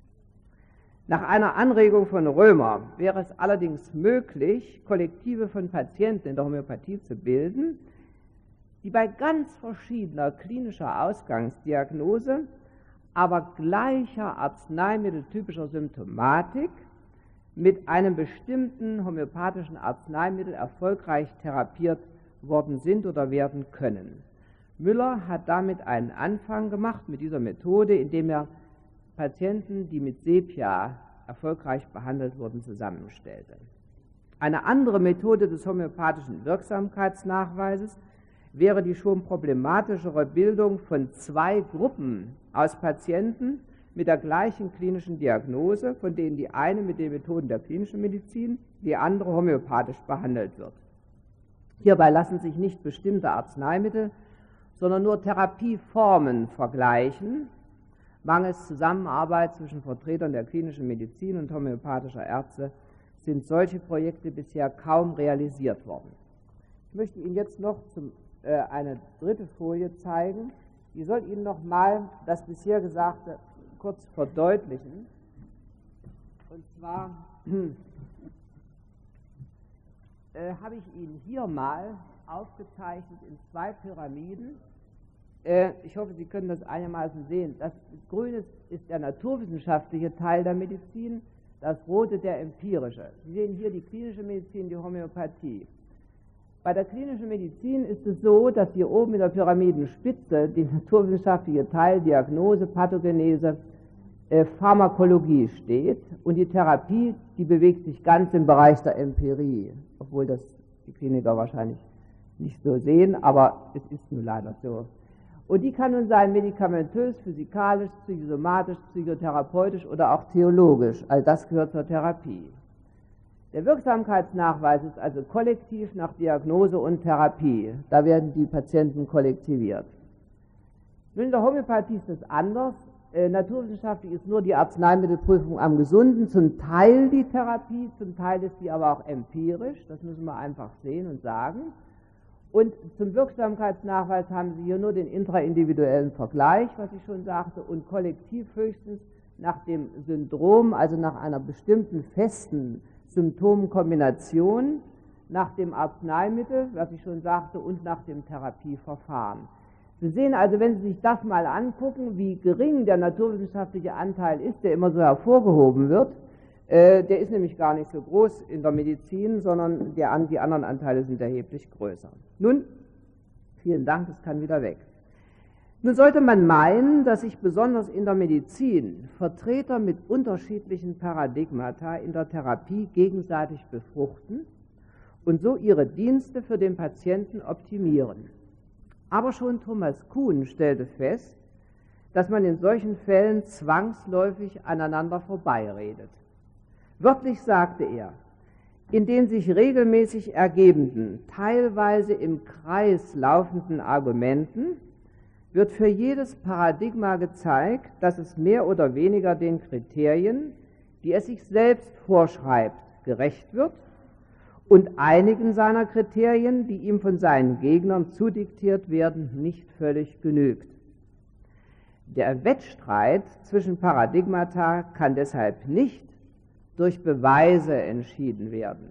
Nach einer Anregung von Römer wäre es allerdings möglich, Kollektive von Patienten in der Homöopathie zu bilden, die bei ganz verschiedener klinischer Ausgangsdiagnose, aber gleicher arzneimitteltypischer Symptomatik mit einem bestimmten homöopathischen Arzneimittel erfolgreich therapiert worden sind oder werden können. Müller hat damit einen Anfang gemacht mit dieser Methode, indem er Patienten, die mit Sepia erfolgreich behandelt wurden, zusammenstellte. Eine andere Methode des homöopathischen Wirksamkeitsnachweises wäre die schon problematischere Bildung von zwei Gruppen aus Patienten mit der gleichen klinischen Diagnose, von denen die eine mit den Methoden der klinischen Medizin, die andere homöopathisch behandelt wird. Hierbei lassen sich nicht bestimmte Arzneimittel, sondern nur Therapieformen vergleichen. Mangels Zusammenarbeit zwischen Vertretern der klinischen Medizin und homöopathischer Ärzte sind solche Projekte bisher kaum realisiert worden. Ich möchte Ihnen jetzt noch eine dritte Folie zeigen. Die soll Ihnen noch mal das bisher Gesagte kurz verdeutlichen. Und zwar habe ich Ihnen hier mal aufgezeichnet in zwei Pyramiden. Ich hoffe, Sie können das einigermaßen sehen. Das Grüne ist der naturwissenschaftliche Teil der Medizin, das Rote der empirische. Sie sehen hier die klinische Medizin, die Homöopathie. Bei der klinischen Medizin ist es so, dass hier oben in der Pyramidenspitze die naturwissenschaftliche Teil Diagnose, Pathogenese, Pharmakologie steht und die Therapie, die bewegt sich ganz im Bereich der Empirie, obwohl das die Kliniker wahrscheinlich nicht so sehen, aber es ist nun leider so. Und die kann nun sein medikamentös, physikalisch, psychosomatisch, psychotherapeutisch oder auch theologisch. All das gehört zur Therapie. Der Wirksamkeitsnachweis ist also kollektiv nach Diagnose und Therapie. Da werden die Patienten kollektiviert. Nun in der Homöopathie ist es anders. Naturwissenschaftlich ist nur die Arzneimittelprüfung am Gesunden, zum Teil die Therapie, zum Teil ist die aber auch empirisch. Das müssen wir einfach sehen und sagen. Und zum Wirksamkeitsnachweis haben Sie hier nur den intraindividuellen Vergleich, was ich schon sagte, und kollektiv höchstens nach dem Syndrom, also nach einer bestimmten festen Symptomkombination, nach dem Arzneimittel, was ich schon sagte, und nach dem Therapieverfahren. Sie sehen also, wenn Sie sich das mal angucken, wie gering der naturwissenschaftliche Anteil ist, der immer so hervorgehoben wird. Der ist nämlich gar nicht so groß in der Medizin, sondern die anderen Anteile sind erheblich größer. Nun, vielen Dank, das kann wieder weg. Nun sollte man meinen, dass sich besonders in der Medizin Vertreter mit unterschiedlichen Paradigmata in der Therapie gegenseitig befruchten und so ihre Dienste für den Patienten optimieren. Aber schon Thomas Kuhn stellte fest, dass man in solchen Fällen zwangsläufig aneinander vorbeiredet. Wörtlich sagte er, in den sich regelmäßig ergebenden, teilweise im Kreis laufenden Argumenten wird für jedes Paradigma gezeigt, dass es mehr oder weniger den Kriterien, die es sich selbst vorschreibt, gerecht wird und einigen seiner Kriterien, die ihm von seinen Gegnern zudiktiert werden, nicht völlig genügt. Der Wettstreit zwischen Paradigmata kann deshalb nicht durch Beweise entschieden werden.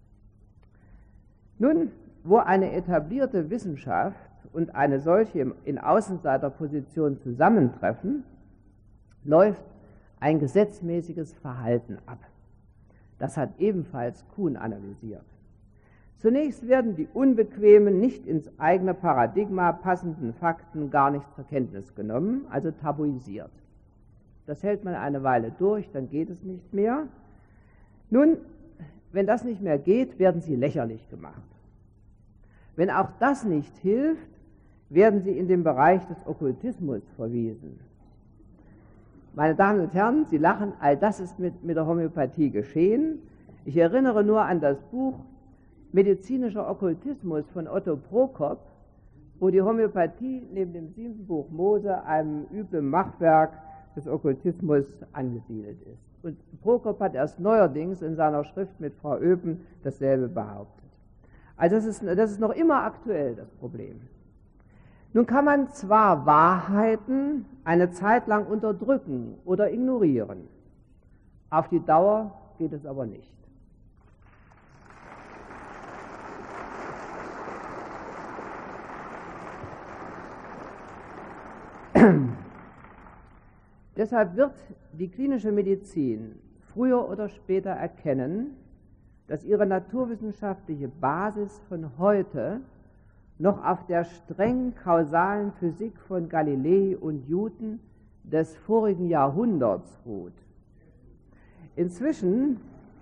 Nun, wo eine etablierte Wissenschaft und eine solche in Außenseiterposition zusammentreffen, läuft ein gesetzmäßiges Verhalten ab. Das hat ebenfalls Kuhn analysiert. Zunächst werden die unbequemen, nicht ins eigene Paradigma passenden Fakten gar nicht zur Kenntnis genommen, also tabuisiert. Das hält man eine Weile durch, dann geht es nicht mehr. Nun, wenn das nicht mehr geht, werden sie lächerlich gemacht. Wenn auch das nicht hilft, werden sie in den Bereich des Okkultismus verwiesen. Meine Damen und Herren, Sie lachen, all das ist mit der Homöopathie geschehen. Ich erinnere nur an das Buch Medizinischer Okkultismus von Otto Prokop, wo die Homöopathie neben dem 7. Buch Mose, einem üblen Machwerk des Okkultismus, angesiedelt ist. Und Prokop hat erst neuerdings in seiner Schrift mit Frau Oepen dasselbe behauptet. Also das ist noch immer aktuell, das Problem. Nun kann man zwar Wahrheiten eine Zeit lang unterdrücken oder ignorieren, auf die Dauer geht es aber nicht. Deshalb wird die klinische Medizin früher oder später erkennen, dass ihre naturwissenschaftliche Basis von heute noch auf der streng kausalen Physik von Galilei und Newton des vorigen Jahrhunderts ruht. Inzwischen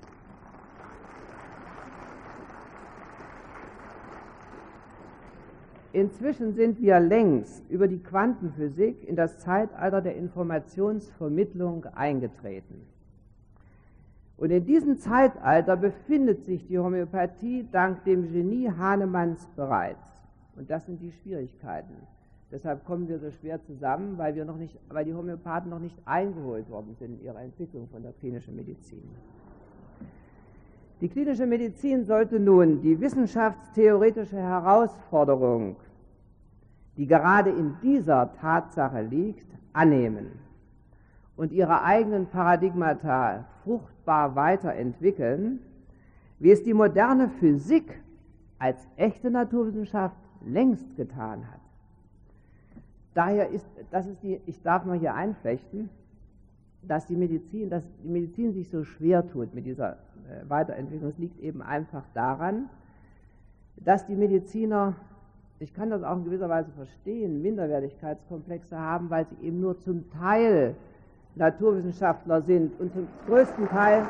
sind wir längst über die Quantenphysik in das Zeitalter der Informationsvermittlung eingetreten. Und in diesem Zeitalter befindet sich die Homöopathie dank dem Genie Hahnemanns bereits. Und das sind die Schwierigkeiten. Deshalb kommen wir so schwer zusammen, weil die Homöopathen noch nicht eingeholt worden sind in ihrer Entwicklung von der klinischen Medizin. Die klinische Medizin sollte nun die wissenschaftstheoretische Herausforderung, die gerade in dieser Tatsache liegt, annehmen und ihre eigenen Paradigmata fruchtbar weiterentwickeln, wie es die moderne Physik als echte Naturwissenschaft längst getan hat. Daher ich darf mal hier einflechten, dass die Medizin sich so schwer tut mit dieser Weiterentwicklung. Es liegt eben einfach daran, dass die Mediziner, ich kann das auch in gewisser Weise verstehen, Minderwertigkeitskomplexe haben, weil sie eben nur zum Teil Naturwissenschaftler sind und zum größten Teil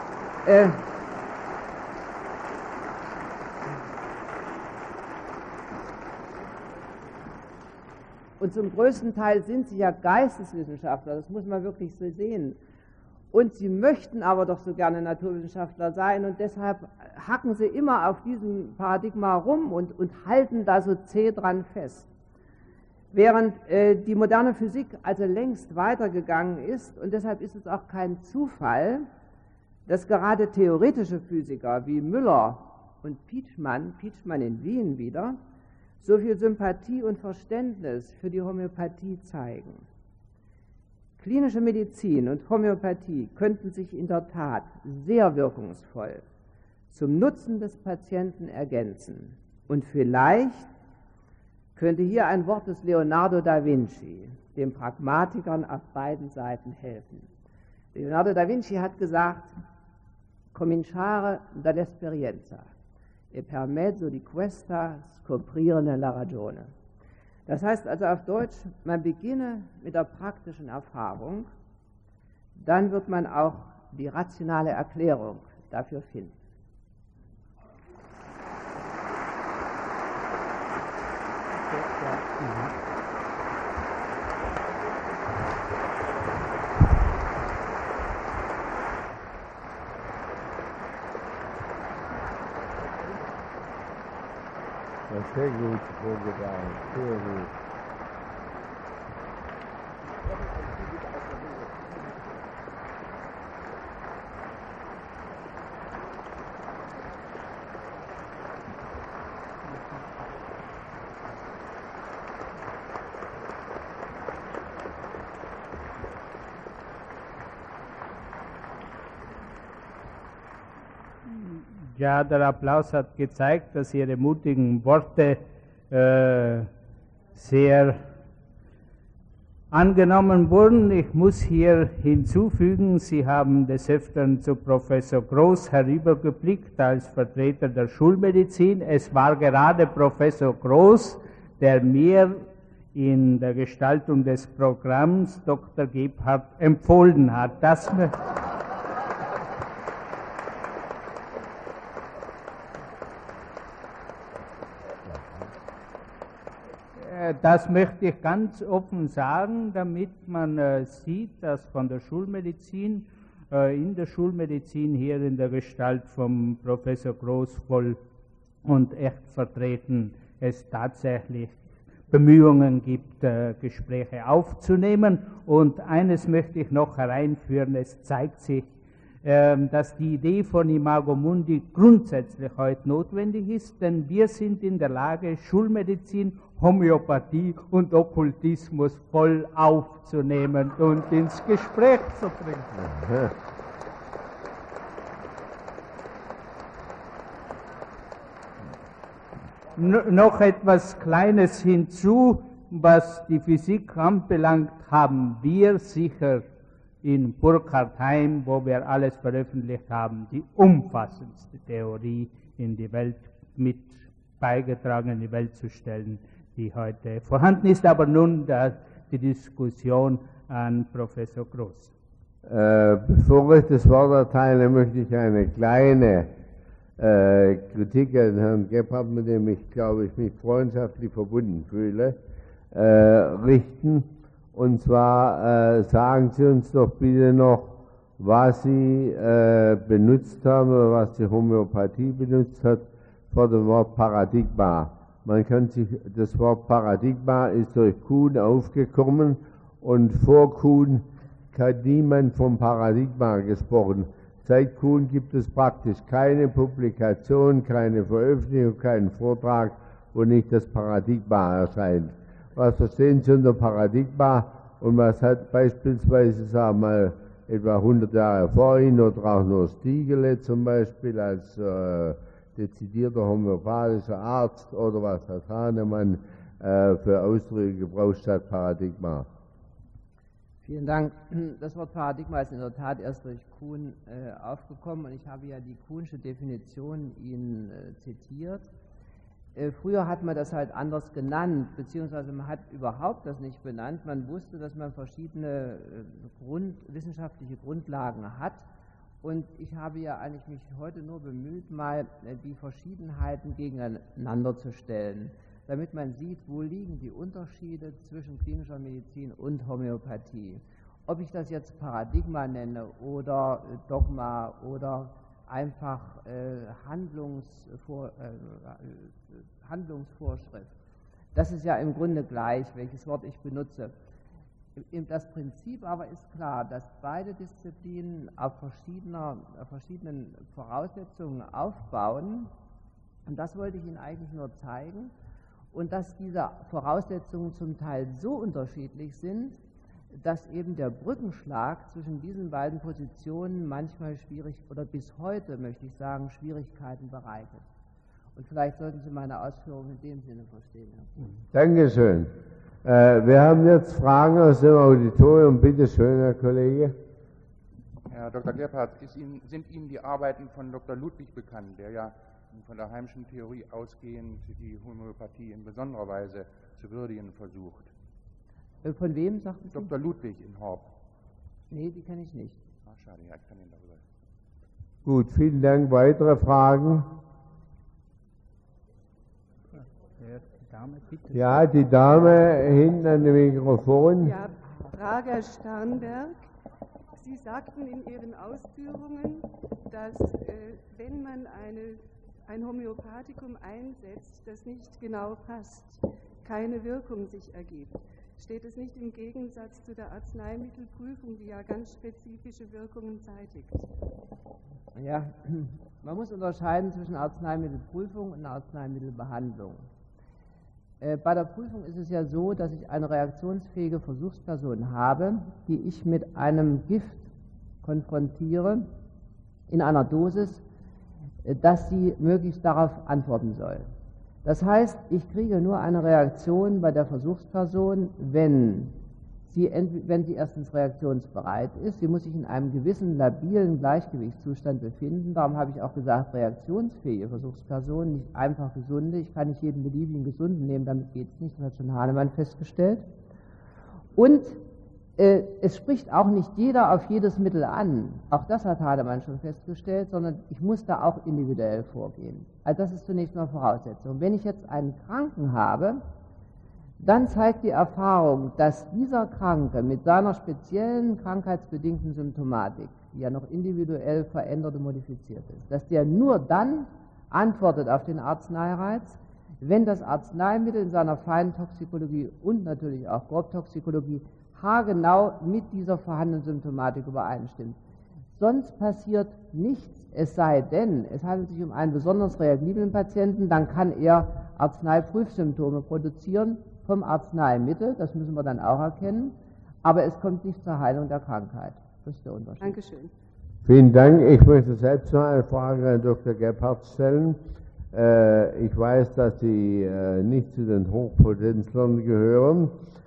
sind sie ja Geisteswissenschaftler, das muss man wirklich so sehen. Und sie möchten aber doch so gerne Naturwissenschaftler sein und deshalb hacken sie immer auf diesem Paradigma rum und halten da so zäh dran fest. Während die moderne Physik also längst weitergegangen ist, und deshalb ist es auch kein Zufall, dass gerade theoretische Physiker wie Müller und Pietschmann in Wien wieder, so viel Sympathie und Verständnis für die Homöopathie zeigen. Klinische Medizin und Homöopathie könnten sich in der Tat sehr wirkungsvoll zum Nutzen des Patienten ergänzen. Und vielleicht könnte hier ein Wort des Leonardo da Vinci den Pragmatikern auf beiden Seiten helfen. Leonardo da Vinci hat gesagt, cominciare dall'esperienza e per mezzo di questa scoprire la ragione. Das heißt also auf Deutsch, man beginne mit der praktischen Erfahrung, dann wird man auch die rationale Erklärung dafür finden. Sehr gut vorgetragen, sehr gut. Ja, der Applaus hat gezeigt, dass Ihre mutigen Worte sehr angenommen wurden. Ich muss hier hinzufügen, Sie haben des Öfteren zu Professor Groß herübergeblickt als Vertreter der Schulmedizin. Es war gerade Professor Groß, der mir in der Gestaltung des Programms Dr. Gebhardt empfohlen hat. Das möchte ich ganz offen sagen, damit man sieht, dass von der Schulmedizin, in der Schulmedizin hier in der Gestalt vom Professor Groß voll und echt vertreten, es tatsächlich Bemühungen gibt, Gespräche aufzunehmen. Und eines möchte ich noch hereinführen, es zeigt sich, dass die Idee von Imago Mundi grundsätzlich heute notwendig ist, denn wir sind in der Lage, Schulmedizin, Homöopathie und Okkultismus voll aufzunehmen und ins Gespräch zu bringen. Noch etwas Kleines hinzu, was die Physik anbelangt, haben wir sicher in Burkhardt-Heim, wo wir alles veröffentlicht haben, die umfassendste Theorie in die Welt mit beigetragen, in die Welt zu stellen, die heute vorhanden ist. Aber nun die Diskussion an Professor Groß. Bevor ich das Wort erteile, möchte ich eine kleine Kritik an Herrn Gebhardt, mit dem ich, glaube ich, mich freundschaftlich verbunden fühle, richten. Und zwar sagen Sie uns doch bitte noch, was Sie benutzt haben oder was die Homöopathie benutzt hat vor dem Wort Paradigma. Man kann sich, das Wort Paradigma ist durch Kuhn aufgekommen und vor Kuhn hat niemand vom Paradigma gesprochen. Seit Kuhn gibt es praktisch keine Publikation, keine Veröffentlichung, keinen Vortrag, wo nicht das Paradigma erscheint. Was verstehen Sie unter Paradigma und was hat beispielsweise, sagen wir mal, etwa 100 Jahre vor Ihnen oder auch nur Stiegele zum Beispiel als dezidierter homöopathischer Arzt oder was hat Hahnemann für Ausdrücke gebraucht statt Paradigma? Vielen Dank. Das Wort Paradigma ist in der Tat erst durch Kuhn aufgekommen und ich habe ja die Kuhnsche Definition Ihnen zitiert. Früher hat man das halt anders genannt, beziehungsweise man hat überhaupt das nicht benannt. Man wusste, dass man verschiedene wissenschaftliche Grundlagen hat und ich habe ja eigentlich mich heute nur bemüht, mal die Verschiedenheiten gegeneinander zu stellen, damit man sieht, wo liegen die Unterschiede zwischen klinischer Medizin und Homöopathie. Ob ich das jetzt Paradigma nenne oder Dogma oder einfach Handlungsvorschrift, das ist ja im Grunde gleich, welches Wort ich benutze. Das Prinzip aber ist klar, dass beide Disziplinen auf verschiedenen Voraussetzungen aufbauen und das wollte ich Ihnen eigentlich nur zeigen. Und dass diese Voraussetzungen zum Teil so unterschiedlich sind, dass eben der Brückenschlag zwischen diesen beiden Positionen manchmal schwierig oder bis heute, möchte ich sagen, Schwierigkeiten bereitet. Und vielleicht sollten Sie meine Ausführungen in dem Sinne verstehen. Dankeschön. Wir haben jetzt Fragen aus dem Auditorium. Bitte schön, Herr Kollege. Herr Dr. Gebhardt, sind Ihnen die Arbeiten von Dr. Ludwig bekannt, der ja von der Heimschen Theorie ausgehend die Homöopathie in besonderer Weise zu würdigen versucht? Von wem, sagten Sie? Dr. Ludwig in Horb. Nee, die kenne ich nicht. Ach, schade, ja, ich kann Ihnen darüber. Gut, vielen Dank. Weitere Fragen? Ja, die Dame hinten an dem Mikrofon. Ja, Prager Sternberg. Sie sagten in Ihren Ausführungen, dass wenn man ein Homöopathikum einsetzt, das nicht genau passt, keine Wirkung sich ergibt. Steht es nicht im Gegensatz zu der Arzneimittelprüfung, die ja ganz spezifische Wirkungen zeitigt? Ja, man muss unterscheiden zwischen Arzneimittelprüfung und Arzneimittelbehandlung. Bei der Prüfung ist es ja so, dass ich eine reaktionsfähige Versuchsperson habe, die ich mit einem Gift konfrontiere in einer Dosis, dass sie möglichst darauf antworten soll. Das heißt, ich kriege nur eine Reaktion bei der Versuchsperson, wenn sie erstens reaktionsbereit ist. Sie muss sich in einem gewissen labilen Gleichgewichtszustand befinden. Darum habe ich auch gesagt, reaktionsfähige Versuchspersonen, nicht einfach gesunde. Ich kann nicht jeden beliebigen Gesunden nehmen, damit geht es nicht, das hat schon Hahnemann festgestellt. Und es spricht auch nicht jeder auf jedes Mittel an. Auch das hat Hahnemann schon festgestellt, sondern ich muss da auch individuell vorgehen. Also das ist zunächst mal Voraussetzung. Wenn ich jetzt einen Kranken habe, dann zeigt die Erfahrung, dass dieser Kranke mit seiner speziellen krankheitsbedingten Symptomatik, die ja noch individuell verändert und modifiziert ist, dass der nur dann antwortet auf den Arzneireiz, wenn das Arzneimittel in seiner feinen Toxikologie und natürlich auch Grobtoxikologie haargenau mit dieser vorhandenen Symptomatik übereinstimmt. Sonst passiert nichts, es sei denn, es handelt sich um einen besonders reagiblen Patienten, dann kann er Arzneiprüfsymptome produzieren vom Arzneimittel, das müssen wir dann auch erkennen, aber es kommt nicht zur Heilung der Krankheit. Das ist der Unterschied. Dankeschön. Vielen Dank. Ich möchte selbst noch eine Frage an Dr. Gebhardt stellen. Ich weiß, dass Sie nicht zu den Hochpotenzlern gehören,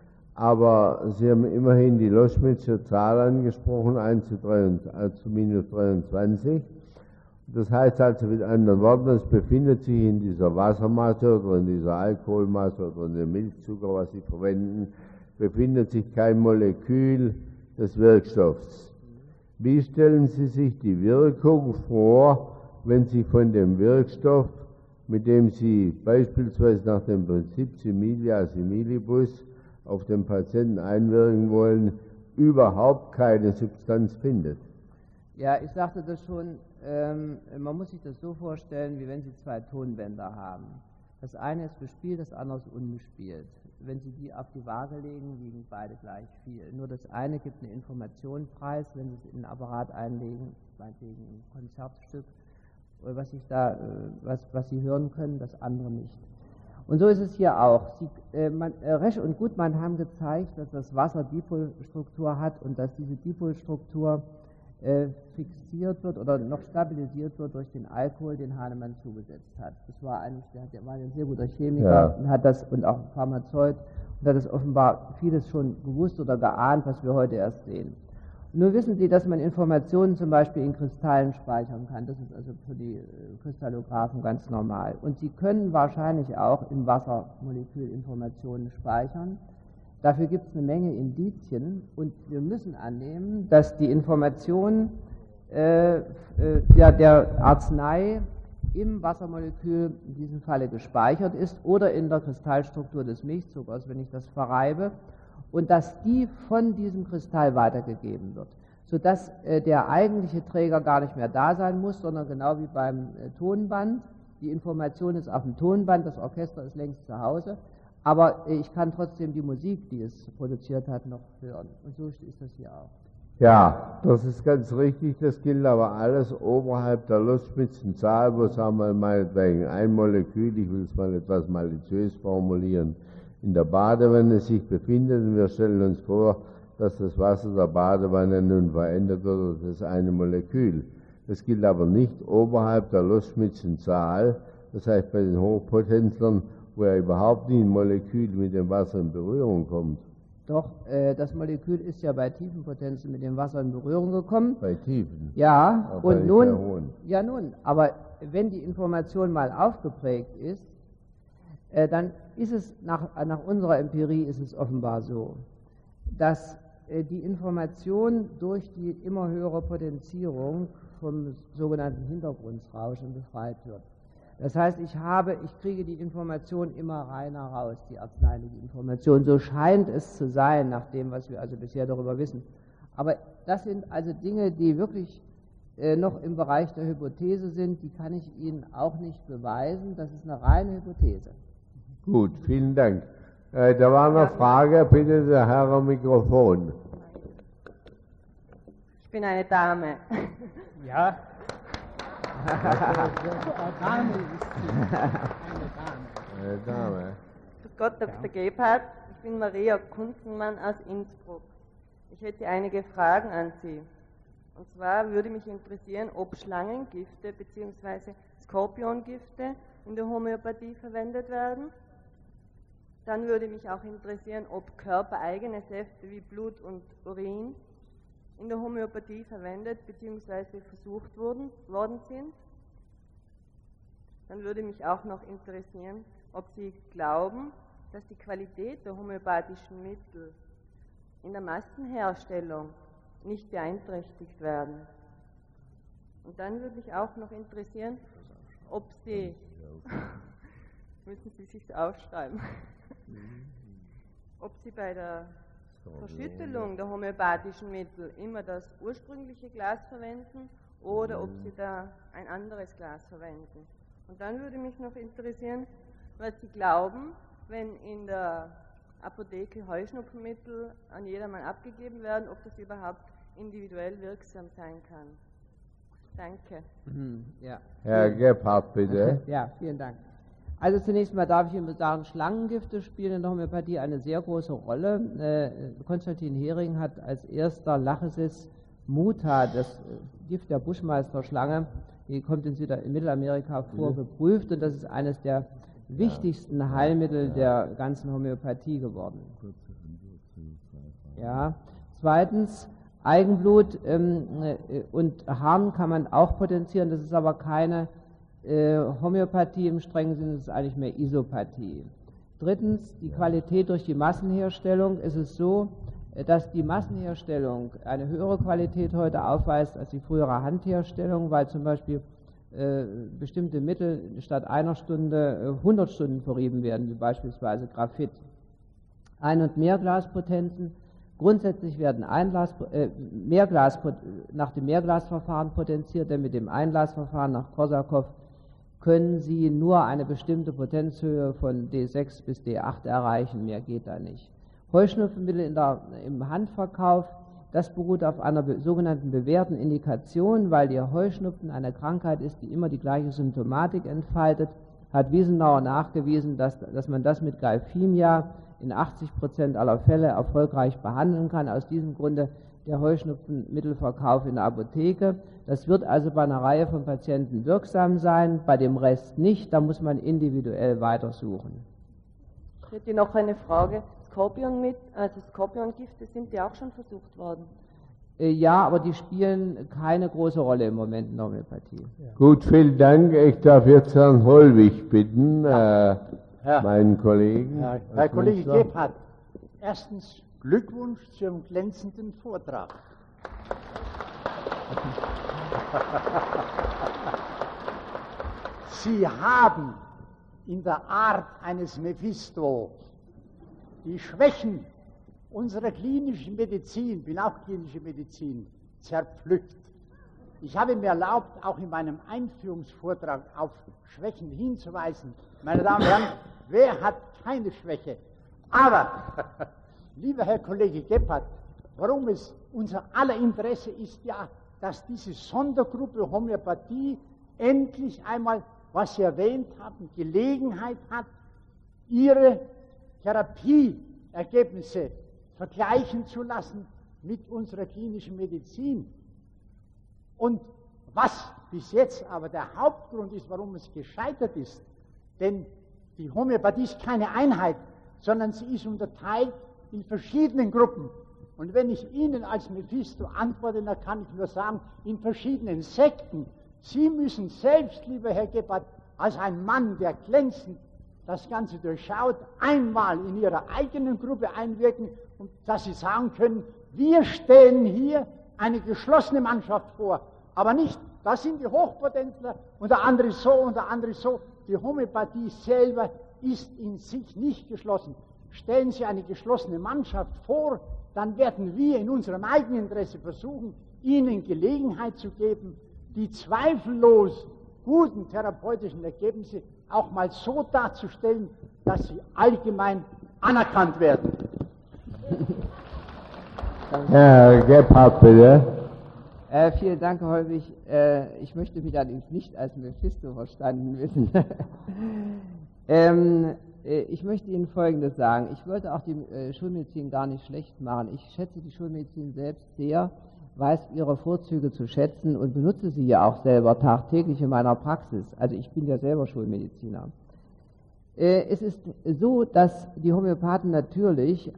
aber Sie haben immerhin die Loschmidtsche Zahl angesprochen, 1 zu minus 23. Das heißt also mit anderen Worten, es befindet sich in dieser Wassermasse oder in dieser Alkoholmasse oder in dem Milchzucker, was Sie verwenden, befindet sich kein Molekül des Wirkstoffs. Wie stellen Sie sich die Wirkung vor, wenn Sie von dem Wirkstoff, mit dem Sie beispielsweise nach dem Prinzip similia similibus auf den Patienten einwirken wollen, überhaupt keine Substanz findet? Ja, ich sagte das schon, man muss sich das so vorstellen, wie wenn Sie zwei Tonbänder haben. Das eine ist bespielt, das andere ist unbespielt. Wenn Sie die auf die Waage legen, wiegen beide gleich viel. Nur das eine gibt eine Information preis, wenn Sie es in einen Apparat einlegen, meinetwegen ein Konzertstück, was Sie hören können, das andere nicht. Und so ist es hier auch. Resch und Gutmann haben gezeigt, dass das Wasser Dipolstruktur hat und dass diese Dipolstruktur fixiert wird oder noch stabilisiert wird durch den Alkohol, den Hahnemann zugesetzt hat. Das war eigentlich, der war ein sehr guter Chemiker, ja, und hat das, und auch Pharmazeut, und hat das offenbar vieles schon gewusst oder geahnt, was wir heute erst sehen. Und nun wissen Sie, dass man Informationen zum Beispiel in Kristallen speichern kann. Das ist also für die Kristallographen ganz normal. Und Sie können wahrscheinlich auch im Wassermolekül Informationen speichern. Dafür gibt es eine Menge Indizien und wir müssen annehmen, dass die Information der Arznei im Wassermolekül in diesem Falle gespeichert ist oder in der Kristallstruktur des Milchzuckers, wenn ich das verreibe, und dass die von diesem Kristall weitergegeben wird, sodass der eigentliche Träger gar nicht mehr da sein muss, sondern genau wie beim Tonband, die Information ist auf dem Tonband, das Orchester ist längst zu Hause, aber ich kann trotzdem die Musik, die es produziert hat, noch hören. Und so ist das hier auch. Ja, das ist ganz richtig. Das gilt aber alles oberhalb der Loschmidtschen-Zahl, wo, sagen wir meinetwegen, ein Molekül, ich will es mal etwas maliziös formulieren, in der Badewanne sich befindet. Und wir stellen uns vor, dass das Wasser der Badewanne nun verändert wird durch das eine Molekül. Das gilt aber nicht oberhalb der Loschmidtschen-Zahl, das heißt bei den Hochpotenzlern, wo ja überhaupt nie ein Molekül mit dem Wasser in Berührung kommt. Doch, das Molekül ist ja bei tiefen Potenzen mit dem Wasser in Berührung gekommen. Bei tiefen? Ja, aber und nun, ja nun, aber wenn die Information mal aufgeprägt ist, dann ist es nach unserer Empirie ist es offenbar so, dass die Information durch die immer höhere Potenzierung vom sogenannten Hintergrundsrauschen befreit wird. Das heißt, ich kriege die Information immer reiner raus, die arzneiliche Information. So scheint es zu sein, nach dem, was wir also bisher darüber wissen. Aber das sind also Dinge, die wirklich noch im Bereich der Hypothese sind, die kann ich Ihnen auch nicht beweisen. Das ist eine reine Hypothese. Gut, vielen Dank. Da war eine Frage, bitte der Herr am Mikrofon. Ich bin eine Dame. Ja. Eine Dame. Grüß Gott, Dr. Gebhardt. Ich bin Maria Kunzenmann aus Innsbruck. Ich hätte einige Fragen an Sie. Und zwar würde mich interessieren, ob Schlangengifte bzw. Skorpiongifte in der Homöopathie verwendet werden. Dann würde mich auch interessieren, ob körpereigene Säfte wie Blut und Urin in der Homöopathie verwendet bzw. versucht worden sind. Dann würde mich auch noch interessieren, ob Sie glauben, dass die Qualität der homöopathischen Mittel in der Massenherstellung nicht beeinträchtigt werden. Und dann würde mich auch noch interessieren, ob Sie, müssen Sie sich aufschreiben, ob Sie bei der Verschüttelung der homöopathischen Mittel immer das ursprüngliche Glas verwenden oder ob Sie da ein anderes Glas verwenden. Und dann würde mich noch interessieren, was Sie glauben, wenn in der Apotheke Heuschnupfenmittel an jedermann abgegeben werden, ob das überhaupt individuell wirksam sein kann. Danke. Ja. Herr Gebhardt, bitte. Ja, vielen Dank. Also zunächst mal darf ich Ihnen sagen, Schlangengifte spielen in der Homöopathie eine sehr große Rolle. Konstantin Hering hat als erster Lachesis muta, das Gift der Buschmeisterschlange, die kommt in Mittelamerika vor, geprüft, und das ist eines der wichtigsten Heilmittel der ganzen Homöopathie geworden. Ja. Zweitens, Eigenblut und Harn kann man auch potenzieren, das ist aber keine Homöopathie im strengen Sinne, das ist eigentlich mehr Isopathie. Drittens, die Qualität durch die Massenherstellung. Es ist so, dass die Massenherstellung eine höhere Qualität heute aufweist als die frühere Handherstellung, weil zum Beispiel bestimmte Mittel statt einer Stunde 100 Stunden verrieben werden, wie beispielsweise Graphit. Ein- und Mehrglaspotenzen. Grundsätzlich werden Mehrglas nach dem Mehrglasverfahren potenziert, denn mit dem Einglasverfahren nach Korsakow können Sie nur eine bestimmte Potenzhöhe von D6 bis D8 erreichen, mehr geht da nicht. Heuschnupfenmittel im Handverkauf, das beruht auf einer sogenannten bewährten Indikation, weil der Heuschnupfen eine Krankheit ist, die immer die gleiche Symptomatik entfaltet, hat Wiesenauer nachgewiesen, dass man das mit Galphimia in 80% aller Fälle erfolgreich behandeln kann. Aus diesem Grunde der Heuschnupfenmittelverkauf in der Apotheke. Das wird also bei einer Reihe von Patienten wirksam sein, bei dem Rest nicht, da muss man individuell weitersuchen. Ich hätte noch eine Frage. Skorpiongifte, sind die auch schon versucht worden? Ja, aber die spielen keine große Rolle im Moment in der Homöopathie. Ja. Gut, vielen Dank. Ich darf jetzt Herrn Hollwig bitten, meinen Kollegen. Ja, Herr Kollege Gebhardt, erstens Glückwunsch zum glänzenden Vortrag. Sie haben in der Art eines Mephisto die Schwächen unserer klinischen Medizin, bin auch klinische Medizin, zerpflückt. Ich habe mir erlaubt, auch in meinem Einführungsvortrag auf Schwächen hinzuweisen. Meine Damen und Herren, wer hat keine Schwäche? Aber, lieber Herr Kollege Gebhardt, warum es unser aller Interesse ist ja, dass diese Sondergruppe Homöopathie endlich einmal, was Sie erwähnt haben, Gelegenheit hat, ihre Therapieergebnisse vergleichen zu lassen mit unserer klinischen Medizin. Und was bis jetzt aber der Hauptgrund ist, warum es gescheitert ist, denn die Homöopathie ist keine Einheit, sondern sie ist unterteilt in verschiedenen Gruppen. Und wenn ich Ihnen als Mephisto antworte, dann kann ich nur sagen, in verschiedenen Sekten. Sie müssen selbst, lieber Herr Gebhardt, als ein Mann, der glänzend das Ganze durchschaut, einmal in Ihrer eigenen Gruppe einwirken, und dass Sie sagen können, wir stellen hier eine geschlossene Mannschaft vor, aber nicht, das sind die Hochpotenzler und der andere so und der andere so. Die Homöopathie selber ist in sich nicht geschlossen. Stellen Sie eine geschlossene Mannschaft vor, dann werden wir in unserem eigenen Interesse versuchen, Ihnen Gelegenheit zu geben, die zweifellos guten therapeutischen Ergebnisse auch mal so darzustellen, dass sie allgemein anerkannt werden. Herr Gebhardt, bitte. Vielen Dank, Herr Hollwig. Ich möchte mich allerdings nicht als Mephisto verstanden wissen. Ich möchte Ihnen Folgendes sagen. Ich wollte auch die Schulmedizin gar nicht schlecht machen. Ich schätze die Schulmedizin selbst sehr, weiß ihre Vorzüge zu schätzen und benutze sie ja auch selber tagtäglich in meiner Praxis. Also ich bin ja selber Schulmediziner. Es ist so, dass die Homöopathen natürlich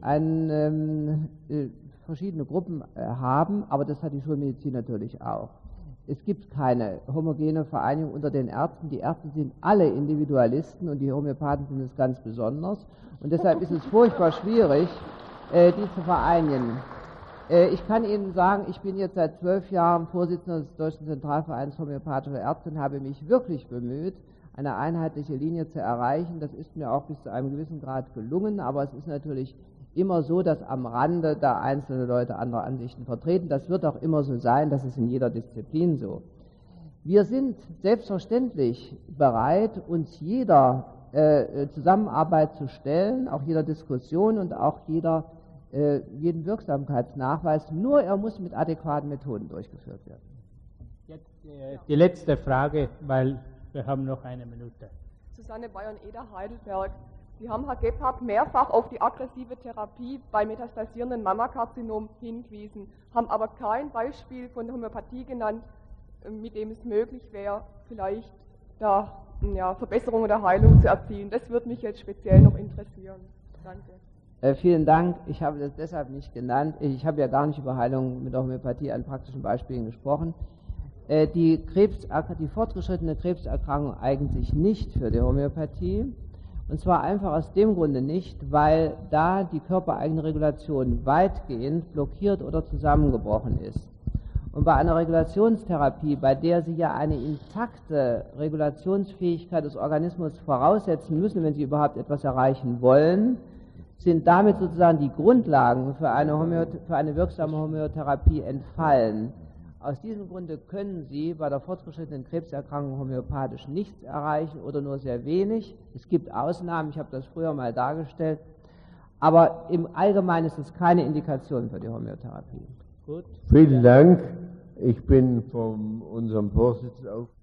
verschiedene Gruppen haben, aber das hat die Schulmedizin natürlich auch. Es gibt keine homogene Vereinigung unter den Ärzten. Die Ärzte sind alle Individualisten und die Homöopathen sind es ganz besonders. Und deshalb ist es furchtbar schwierig, die zu vereinigen. Ich kann Ihnen sagen, ich bin jetzt seit 12 Jahren Vorsitzender des Deutschen Zentralvereins Homöopathischer Ärzte und habe mich wirklich bemüht, eine einheitliche Linie zu erreichen. Das ist mir auch bis zu einem gewissen Grad gelungen, aber es ist natürlich immer so, dass am Rande da einzelne Leute andere Ansichten vertreten. Das wird auch immer so sein, das ist in jeder Disziplin so. Wir sind selbstverständlich bereit, uns jeder Zusammenarbeit zu stellen, auch jeder Diskussion und auch jeden Wirksamkeitsnachweis, nur er muss mit adäquaten Methoden durchgeführt werden. Jetzt die letzte Frage, weil wir haben noch eine Minute. Susanne Bayern-Eder, Heidelberg. Sie haben, Herr Gebhardt, mehrfach auf die aggressive Therapie bei metastasierenden Mammakarzinom hingewiesen, haben aber kein Beispiel von der Homöopathie genannt, mit dem es möglich wäre, vielleicht da Verbesserungen der Heilung zu erzielen. Das würde mich jetzt speziell noch interessieren. Danke. Vielen Dank. Ich habe das deshalb nicht genannt. Ich habe ja gar nicht über Heilung mit der Homöopathie an praktischen Beispielen gesprochen. Die fortgeschrittene Krebserkrankung eignet sich nicht für die Homöopathie. Und zwar einfach aus dem Grunde nicht, weil da die körpereigene Regulation weitgehend blockiert oder zusammengebrochen ist. Und bei einer Regulationstherapie, bei der Sie ja eine intakte Regulationsfähigkeit des Organismus voraussetzen müssen, wenn Sie überhaupt etwas erreichen wollen, sind damit sozusagen die Grundlagen für eine wirksame Homöotherapie entfallen. Aus diesem Grunde können Sie bei der fortgeschrittenen Krebserkrankung homöopathisch nichts erreichen oder nur sehr wenig. Es gibt Ausnahmen, ich habe das früher mal dargestellt, aber im Allgemeinen ist es keine Indikation für die Homöotherapie. Gut. Vielen Dank. Ich bin von unserem Vorsitzenden auf